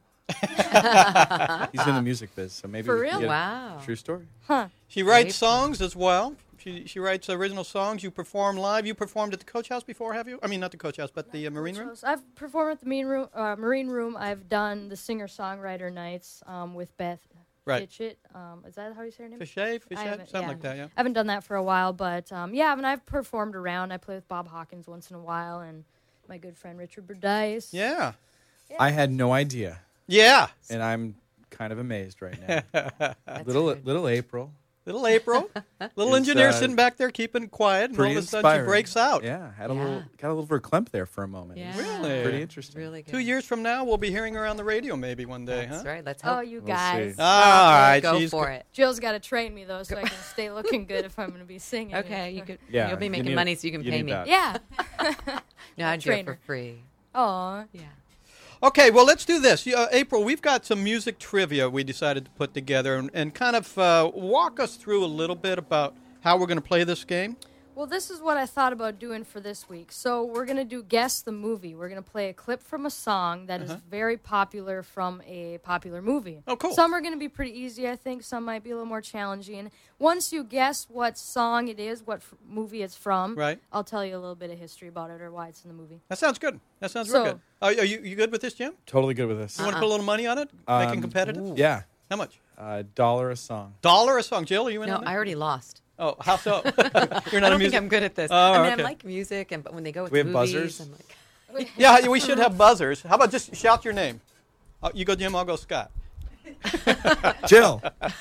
He's in the music biz, so maybe For we can real? get a Wow. true story. Huh. She writes songs as well. She writes original songs. You perform live. You performed at the Coach House before, have you? I mean, not the Coach House, but the Marine Room. I've performed at the Marine Room. I've done the singer-songwriter nights with Beth Right. Fitchett. Is that how you say her name? Fichet, I haven't- something like that. Yeah. I haven't done that for a while, but I've performed around. I play with Bob Hawkins once in a while, and my good friend Richard Burdice. Yeah. I had no idea, Yeah. and I'm kind of amazed right now. That's little good. little April, Little April, little It's, engineer uh, sitting back there keeping quiet, and all pretty of a sudden she inspiring. breaks out. Yeah, got a Yeah. little verklempt there for a moment. Yeah. Really? Pretty interesting. Really good. 2 years from now, we'll be hearing her on the radio maybe one day, That's huh? right. Let's Oh, hope. you We'll guys. see. All right, Go she's for it. Jill's got to train me, though, so I can stay looking good if I'm going to be singing. Okay, you could. Yeah, You'll be you making need- money, so you can you pay need me. that. Yeah. No, I'd do it Trainer. for free. Aw. Yeah. Okay, well, let's do this. April, we've got some music trivia we decided to put together and kind of walk us through a little bit about how we're going to play this game. Well, this is what I thought about doing for this week. So we're going to do Guess the Movie. We're going to play a clip from a song that is very popular from a popular movie. Oh, cool. Some are going to be pretty easy, I think. Some might be a little more challenging. Once you guess what song it is, what movie it's from, Right. I'll tell you a little bit of history about it or why it's in the movie. That sounds good. That sounds So- real good. Are you good with this, Jim? Totally good with this. You want to put a little money on it? Make it competitive? Yeah, How much? $1 a song. $1 a song. Jill, are you in No, on that? I already lost. Oh, how so? You're I not a don't think music. I'm good at this. Oh, I mean, okay. I like music, but when they go with we have movies, buzzers? I'm like, Yeah, we should have buzzers. How about just shout your name? You go Jim, I'll go Scott. Jill.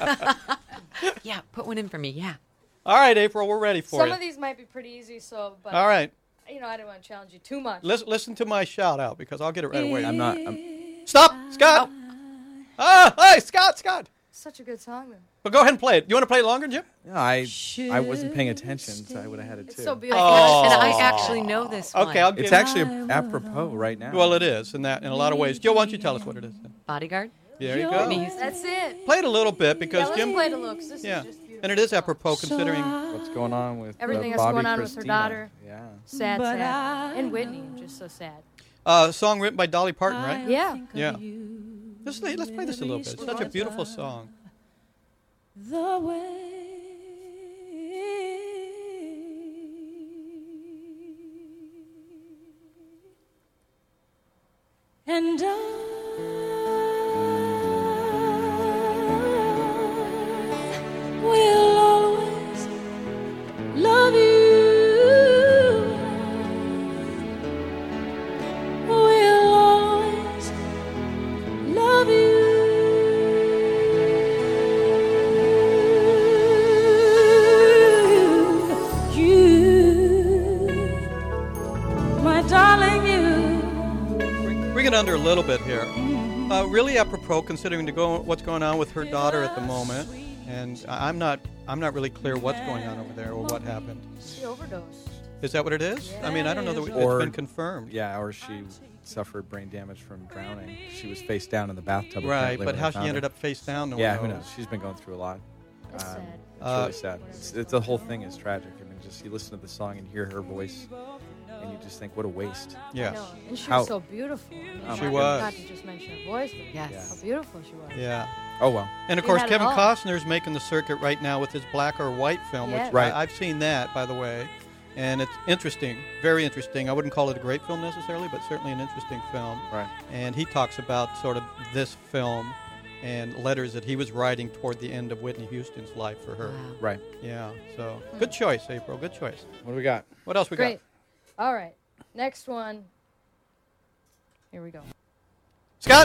yeah, put one in for me. Yeah. All right, April, we're ready for Some you. of these might be pretty easy, but All right, I didn't want to challenge you too much. listen to my shout out because I'll get it right away. I'm not. Stop, Scott. Hey, Scott. Such a good song, then. But go ahead and play it. You want to play it longer, Jim? No, I wasn't paying attention, so I would have had it too. It's so beautiful. And I actually know this one. Okay, I'll give It's actually apropos right now. Well, it is in a lot of ways. Jill, why don't you tell us what it is? Bodyguard. There you go. That's it. Play it a little bit because Yeah, let's Jim. play it a little, 'cause this Yeah, is just beautiful. and it is apropos considering. What's going on with Everything that's Bobby going on with her Christina. daughter. Yeah. Sad. And Whitney, just so sad. A song written by Dolly Parton, right? Yeah. Yeah. Let's play this a little bit. It's such a beautiful song. The way little bit here. Really apropos, considering what's going on with her daughter at the moment, and I'm not really clear what's going on over there or what happened. She overdosed. Is that what it is? Yeah, I mean, I don't know that Or- it's been confirmed. Yeah, or she suffered brain damage from drowning. She was face down in the bathtub. Right, apparently, but when how they she found ended her. up face down, no Yeah, one who knows. knows? She's been going through a lot. That's sad. It's really sad. It's the whole thing is tragic. I mean, just you listen to the song and hear her voice, and you just think, what a waste. Yes. No, and she How- was so beautiful. I mean, Oh, She not- was. Not to just mention her voice, but Yes. how beautiful she was. Yeah. Oh, well. And of We course, had it Kevin all. Costner's making the circuit right now with his Black or White film, Yes. which Right. I've seen that, by the way, and it's interesting, very interesting. I wouldn't call it a great film necessarily, but certainly an interesting film. Right. And he talks about sort of this film and letters that he was writing toward the end of Whitney Houston's life for her. Wow. Right. Yeah. So good choice, April. Good choice. What do we got? What else we Great. All right. Next one. Here we go. got? Scott.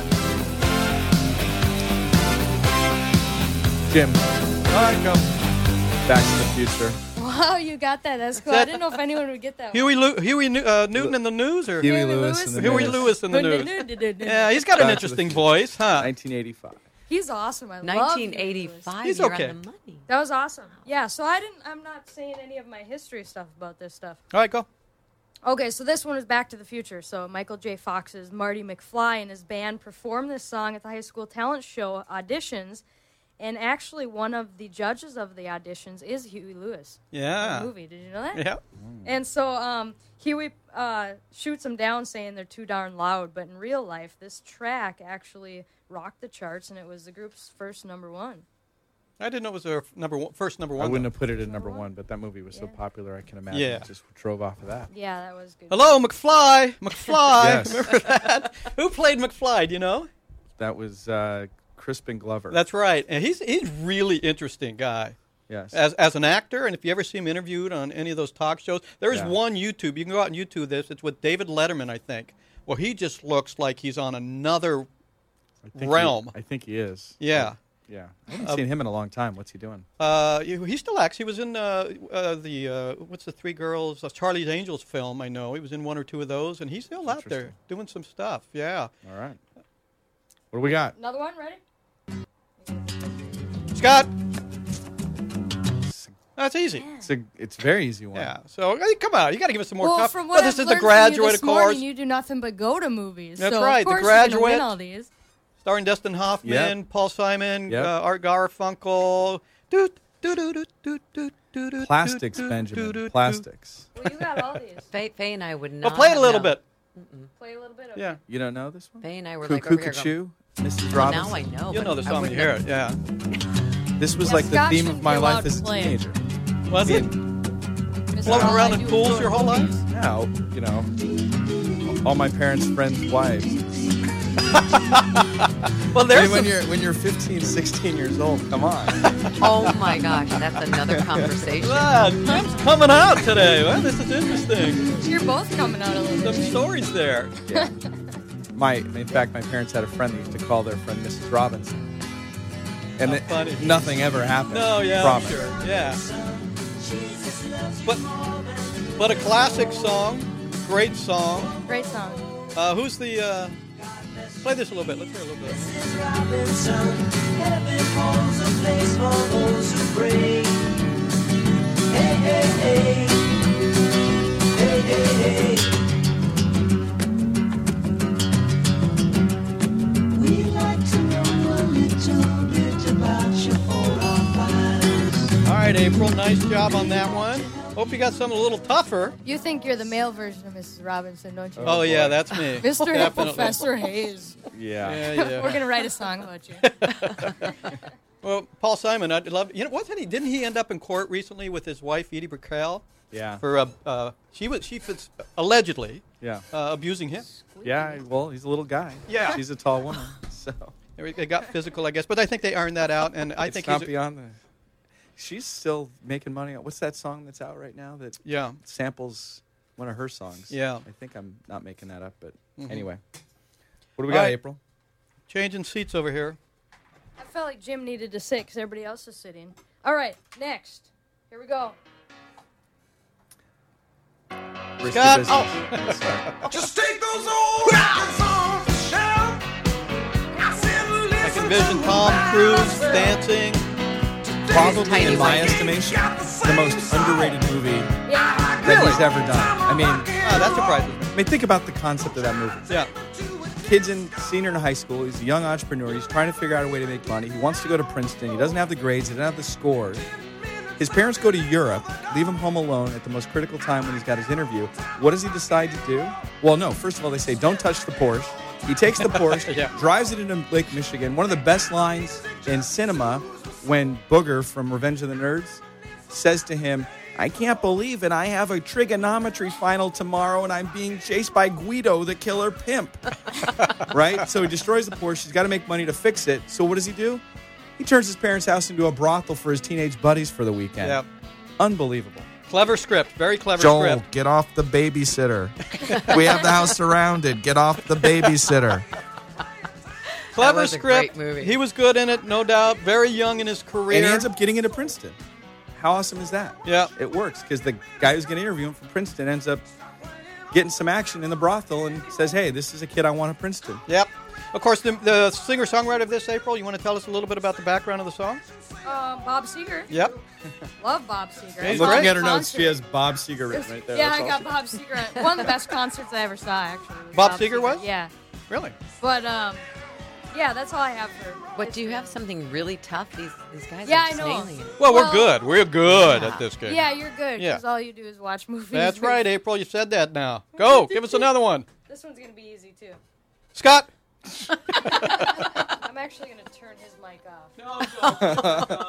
Jim, All right, go. Back to the Future. Wow, you got that. That's cool. I didn't know if anyone would get that one. Huey Newton in the news, or Huey Lewis in the Huey news. Lewis in the news? Yeah, he's got an Back to the interesting Future. voice, huh? 1985. He's awesome. I love Huey Lewis. 1985. He's You're okay. on the money. That was awesome. Yeah, so I'm not saying any of my history stuff about this stuff. All right, go. Okay, so this one is Back to the Future. So Michael J. Fox's Marty McFly and his band performed this song at the high school talent show auditions, and actually one of the judges of the auditions is Huey Lewis. Yeah. The movie. Did you know that? Yeah. And so Huey shoots them down saying they're too darn loud, but in real life, this track actually rocked the charts, and it was the group's first number one. I didn't know it was their first number one. I wouldn't though. have put it in number one, but that movie was so Yeah. popular, I can imagine Yeah. it just drove off of that. Yeah, that was good. Hello, McFly. McFly. Yes. Remember that? Who played McFly? Do you know? That was Crispin Glover. That's right. And he's really interesting guy. yes. As an actor, and if you ever see him interviewed on any of those talk shows, there is Yeah. one YouTube. You can go out and YouTube this. It's with David Letterman, I think. Well, he just looks like he's on another I think realm. I think he is. Yeah. Yeah. I haven't seen him in a long time. What's he doing? He still acts. He was in what's the Three Girls, Charlie's Angels film, I know. He was in one or two of those, and he's still out there Interesting. doing some stuff. Yeah. All right. What do we got? Another one, ready? Scott. That's easy. It's a very easy one. Yeah. So hey, come on, you got to give us some more. Well, tough. from what this I've is The learned from you Graduate, this of course, morning, you do nothing but go to movies. That's so right, Of The course you're gonna Graduate. win all these. starring Dustin Hoffman, Yep. Paul Simon, Yep. Art Garfunkel. Plastics, Benjamin. Plastics. Well, you got all these. Faye and I would not. Well, play it a have little known. bit. Play a little bit of Yeah. it. You don't know this one? Faye and I were like over here Cuckoo, going, Mrs. well, Robinson. now I know. You'll but know the I song when you wouldn't hear have- it. Yeah. This was Yeah, like the Scott theme shouldn't of my be allowed life to as a play. teenager. Was it? Mr. Floating All around I in Do is pools go your to whole life? movies. Now, you know, all my parents' friends' wives. Well, I there's mean, some, when you're 15, 16 years old, come on. Oh my gosh, that's another conversation. Jim's coming out today. Well, this is interesting. You're both coming out a little Some bit. stories there. Yeah. In fact, my parents had a friend that used to call their friend Mrs. Robinson, and How funny. nothing ever happened. No, yeah, I'm Promise. sure. Yeah. But a classic song, great song. Great song. Who's the? Play this a little bit. Let's hear a little bit. All right, April. Nice job on that one. Hope you got something a little tougher. You think you're the male version of Mrs. Robinson, don't you? Oh yeah, that's me. Mr. Definitely. Professor Hayes. Yeah. Yeah, We're yeah. gonna write a song about you. Well, Paul Simon, I'd love. You know, wasn't he? Didn't he end up in court recently with his wife Edie Brickell Yeah. for she was allegedly Yeah. abusing him. Yeah. Well, he's a little guy. Yeah. She's a tall woman, so They got physical, I guess, but I think they ironed that out, and I it's think not he's beyond the. She's still making money. What's that song that's out right now that yeah. samples one of her songs? Yeah. I think I'm not making that up, but Mhm. anyway. What do we All got, right. April? Changing seats over here. I felt like Jim needed to sit because everybody else is sitting. All right, next. Here we go. Risky Scott, business. Sorry. Just take those old records off the shelf. envision Tom Cruise dancing. Probably, in my estimation, the most underrated movie that he's ever done. I mean, That surprises me. I mean, think about the concept of that movie. Yeah. Kid's senior in high school. He's a young entrepreneur. He's trying to figure out a way to make money. He wants to go to Princeton. He doesn't have the grades. He doesn't have the scores. His parents go to Europe, leave him home alone at the most critical time when he's got his interview. What does he decide to do? Well, no. First of all, they say, don't touch the Porsche. He takes the Porsche, drives it into Lake Michigan. One of the best lines in cinema when Booger from Revenge of the Nerds says to him, I can't believe it. I have a trigonometry final tomorrow, and I'm being chased by Guido, the killer pimp. Right? So he destroys the Porsche. He's got to make money to fix it. So what does he do? He turns his parents' house into a brothel for his teenage buddies for the weekend. Yep. Unbelievable. Clever script. Very clever Joel, script. get off the babysitter. We have the house surrounded. Get off the babysitter. Clever was a script. great movie. He was good in it, no doubt. Very young in his career. And he ends up getting into Princeton. How awesome is that? Yeah. It works because the guy who's going to interview him from Princeton ends up getting some action in the brothel and says, hey, this is a kid I want at Princeton. Yep. Of course, the singer-songwriter of this, April, you want to tell us a little bit about the background of the song? Bob Seger. Yep. Love Bob Seger. Yeah, he's Looking great. at her notes, she has Bob Seger written right there. Yeah, That's I got awesome. Bob Seger. One of the best concerts I ever saw, actually. was Bob Seger was? Yeah. Really? But, yeah, that's all I have for... But do you have something really tough? These guys Yeah, are I just know. nailing it. Well, we're Well- good. We're good Yeah. at this game. Yeah, you're good, Yeah. because all you do is watch movies. That's right, April. You said that now. Go. Give us another one. This one's going to be easy, too. Scott. I'm actually going to turn his mic off.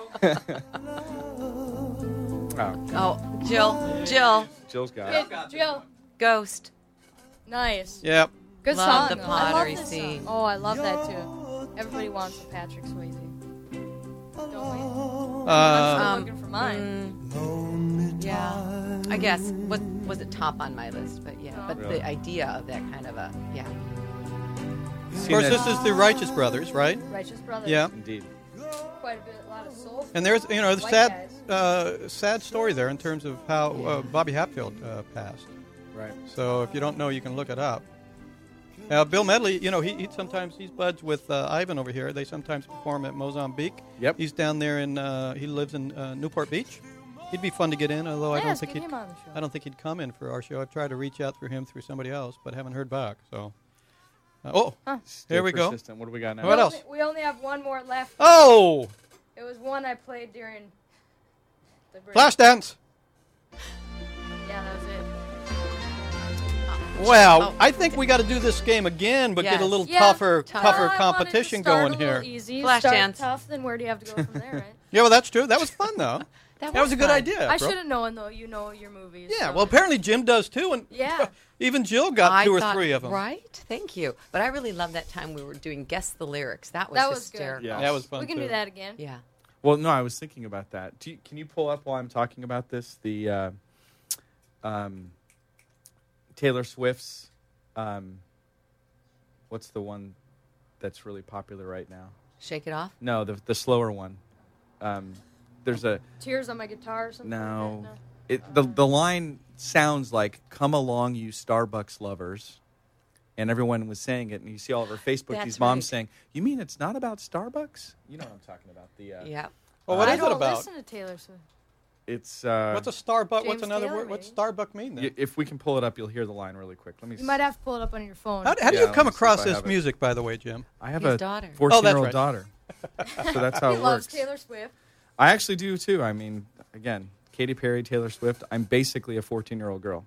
Oh, Jill, Jill's got Hey, it. Jill. Ghost. Nice. Yep. Good Love song. the though. I love pottery this scene. song. Oh, I love that, too. Everybody wants a Patrick Swayze. Don't we? I'm still looking for mine. Yeah, I guess was it top on my list, but yeah, but Really? the idea of that kind of a Of course, this is the Righteous Brothers, right? Righteous Brothers. Yeah. Indeed. Quite a bit, a lot of soul. And there's, the White sad story there in terms of how Bobby Hatfield passed. Right. So if you don't know, you can look it up. Bill Medley, he's buds with Ivan over here. They sometimes perform at Mozambique. Yep. He's down there he lives in Newport Beach. He'd be fun to get in, although I don't think get him on the show. I don't think he'd come in for our show. I've tried to reach out for him through somebody else, but haven't heard back. So, here we go. Persistent. What do we got now? What else? We only have one more left. Oh, It was one I played during the break. Flashdance. Yeah, that was it. Well, I think we got to do this game again, but get a Yes. little Yeah. tougher Well, I wanted to competition start going a little here. Easy. Flash start dance. tough, then where do you have to go from there, right? Yeah, well, that's true. That was fun, though. that was a good fun. idea. I bro. should have known, though. You know your movies. Yeah, so- well, apparently Jim does too, and Yeah. even Jill got I two or thought- three of them. Right? Thank you. But I really love that time we were doing Guess the Lyrics. That was That was good. hysterical. Yeah. That was fun We can too. do that again. Yeah. Well, no, I was thinking about that. Can you pull up while I'm talking about this the Taylor Swift's what's the one that's really popular right now? Shake it off. No, the slower one. There's a Tears on my guitar or something. no. Like that? The line sounds like "Come along, you Starbucks lovers," and everyone was saying it. And you see all over Facebook That's these moms right. saying, "You mean it's not about Starbucks?" You know what I'm talking about. Yeah. Well, what I is it don't about? listen to Taylor Swift. It's What's a Starbuck? What's James another Taylor, word? What's maybe? Starbuck mean then? If we can pull it up, you'll hear the line really quick. Let me. You might have to pull it up on your phone. How do Yeah, you let come me see if across I this have it. music, by the way, Jim? I have His a daughter. 14-year-old right. daughter, so that's how He it loves works. Taylor Swift. I actually do too. I mean, again, Katy Perry, Taylor Swift. I'm basically a 14-year-old girl.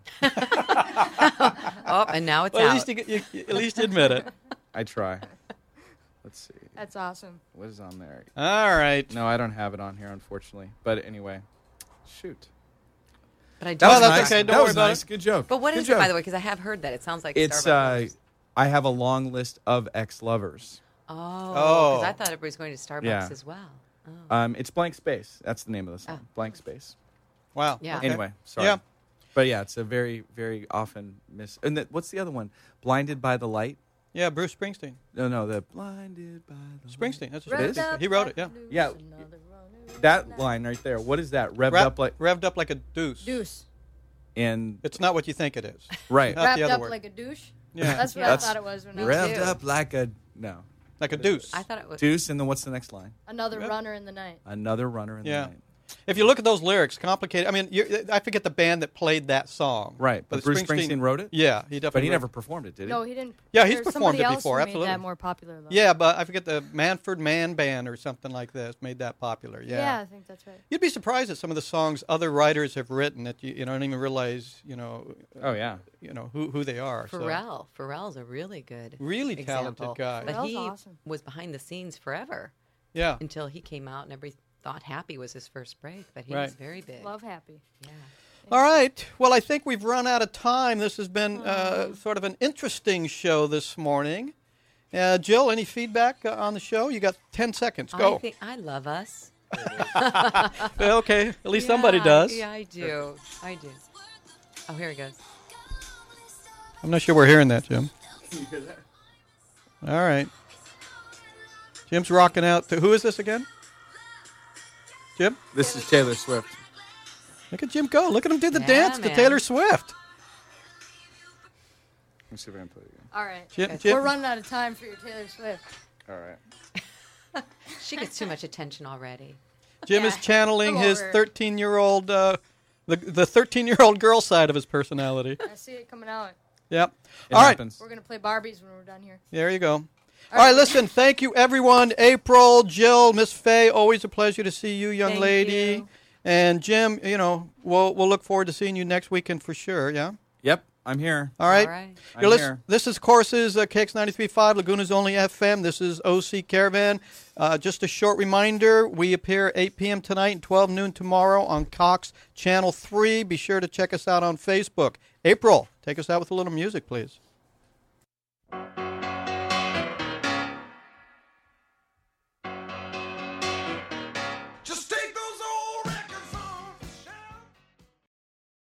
Oh, and now it's Well, out. at least you admit it. I try. Let's see. That's awesome. What is on there? All right. No, I don't have it on here, unfortunately. But anyway, shoot. But I That don't Oh, was that's nice. okay. Don't That worry was about nice. it. Good joke. But what Good is it, by joke. the way? Because I have heard that. It sounds like It's Starbucks. I have a long list of ex-lovers. Oh, because I thought everybody's going to Starbucks Yeah. as well. Oh. It's Blank Space. That's the name of the song. Oh. Blank Space. Wow. Yeah. Okay. Anyway, sorry. Yeah. But yeah, it's a very, very often And what's the other one? Blinded by the Light? Yeah, Bruce Springsteen. No, the Blinded by the Light. Springsteen. That's Revved Springsteen. up He wrote like it. Yeah. the news, Yeah. another runner That night. line right there. What is that? Revved Rev- up like revved up like a deuce. Deuce. and It's not what you think it is. right. Not Wrapped the other up word. like a douche. Yeah. That's what That's- I thought it was when I was Revved too. up like a no. like a deuce. I thought it was Deuce, and then what's the next line? Another runner in the night. Another runner in the night. If you look at those lyrics, complicated. I mean, I forget the band that played that song. Right, but Bruce Springsteen wrote it? Yeah, he definitely But he wrote never it. performed it, did he? No, he didn't. Yeah, he's There's performed somebody it else before, who absolutely. Made that more popular, though. Yeah, but I forget the Manford Man Band or something like this made that popular. Yeah, I think that's right. You'd be surprised at some of the songs other writers have written that you don't even realize, Oh, yeah. Who they are. Pharrell. Pharrell's a really good, really example. talented guy. But Pharrell's he awesome. was behind the scenes forever. Yeah. Until he came out and everybody thought Happy was his first break, but he Right. was very big. Love Happy. Yeah. All right. Well, I think we've run out of time. This has been sort of an interesting show this morning. Jill, any feedback on the show? You got 10 seconds. Go. I love us. Okay. At least somebody does. Yeah, I do. I do. Oh, here he goes. I'm not sure we're hearing that, Jim. All right. Jim's rocking out. Who is this again? Jim? This is Taylor Swift. Look at Jim go. Look at him do the Yeah, dance to man. Taylor Swift. Let me see if I can play it again. All right. Jim? We're running out of time for your Taylor Swift. All right. She gets too much attention already. Jim is channeling I'm his over it. 13-year-old, the 13-year-old girl side of his personality. I see it coming out. Yep. It All right. happens. We're going to play Barbies when we're done here. There you go. All right, listen, thank you, everyone. April, Jill, Miss Faye, always a pleasure to see you, young Thank lady. you. And Jim, we'll look forward to seeing you next weekend for sure, yeah? Yep, I'm here. All right. All right. I'm here. This is Courses, KX93.5, Laguna's Only FM. This is OC Caravan. Just a short reminder, we appear 8 p.m. tonight and 12 noon tomorrow on Cox Channel 3. Be sure to check us out on Facebook. April, take us out with a little music, please.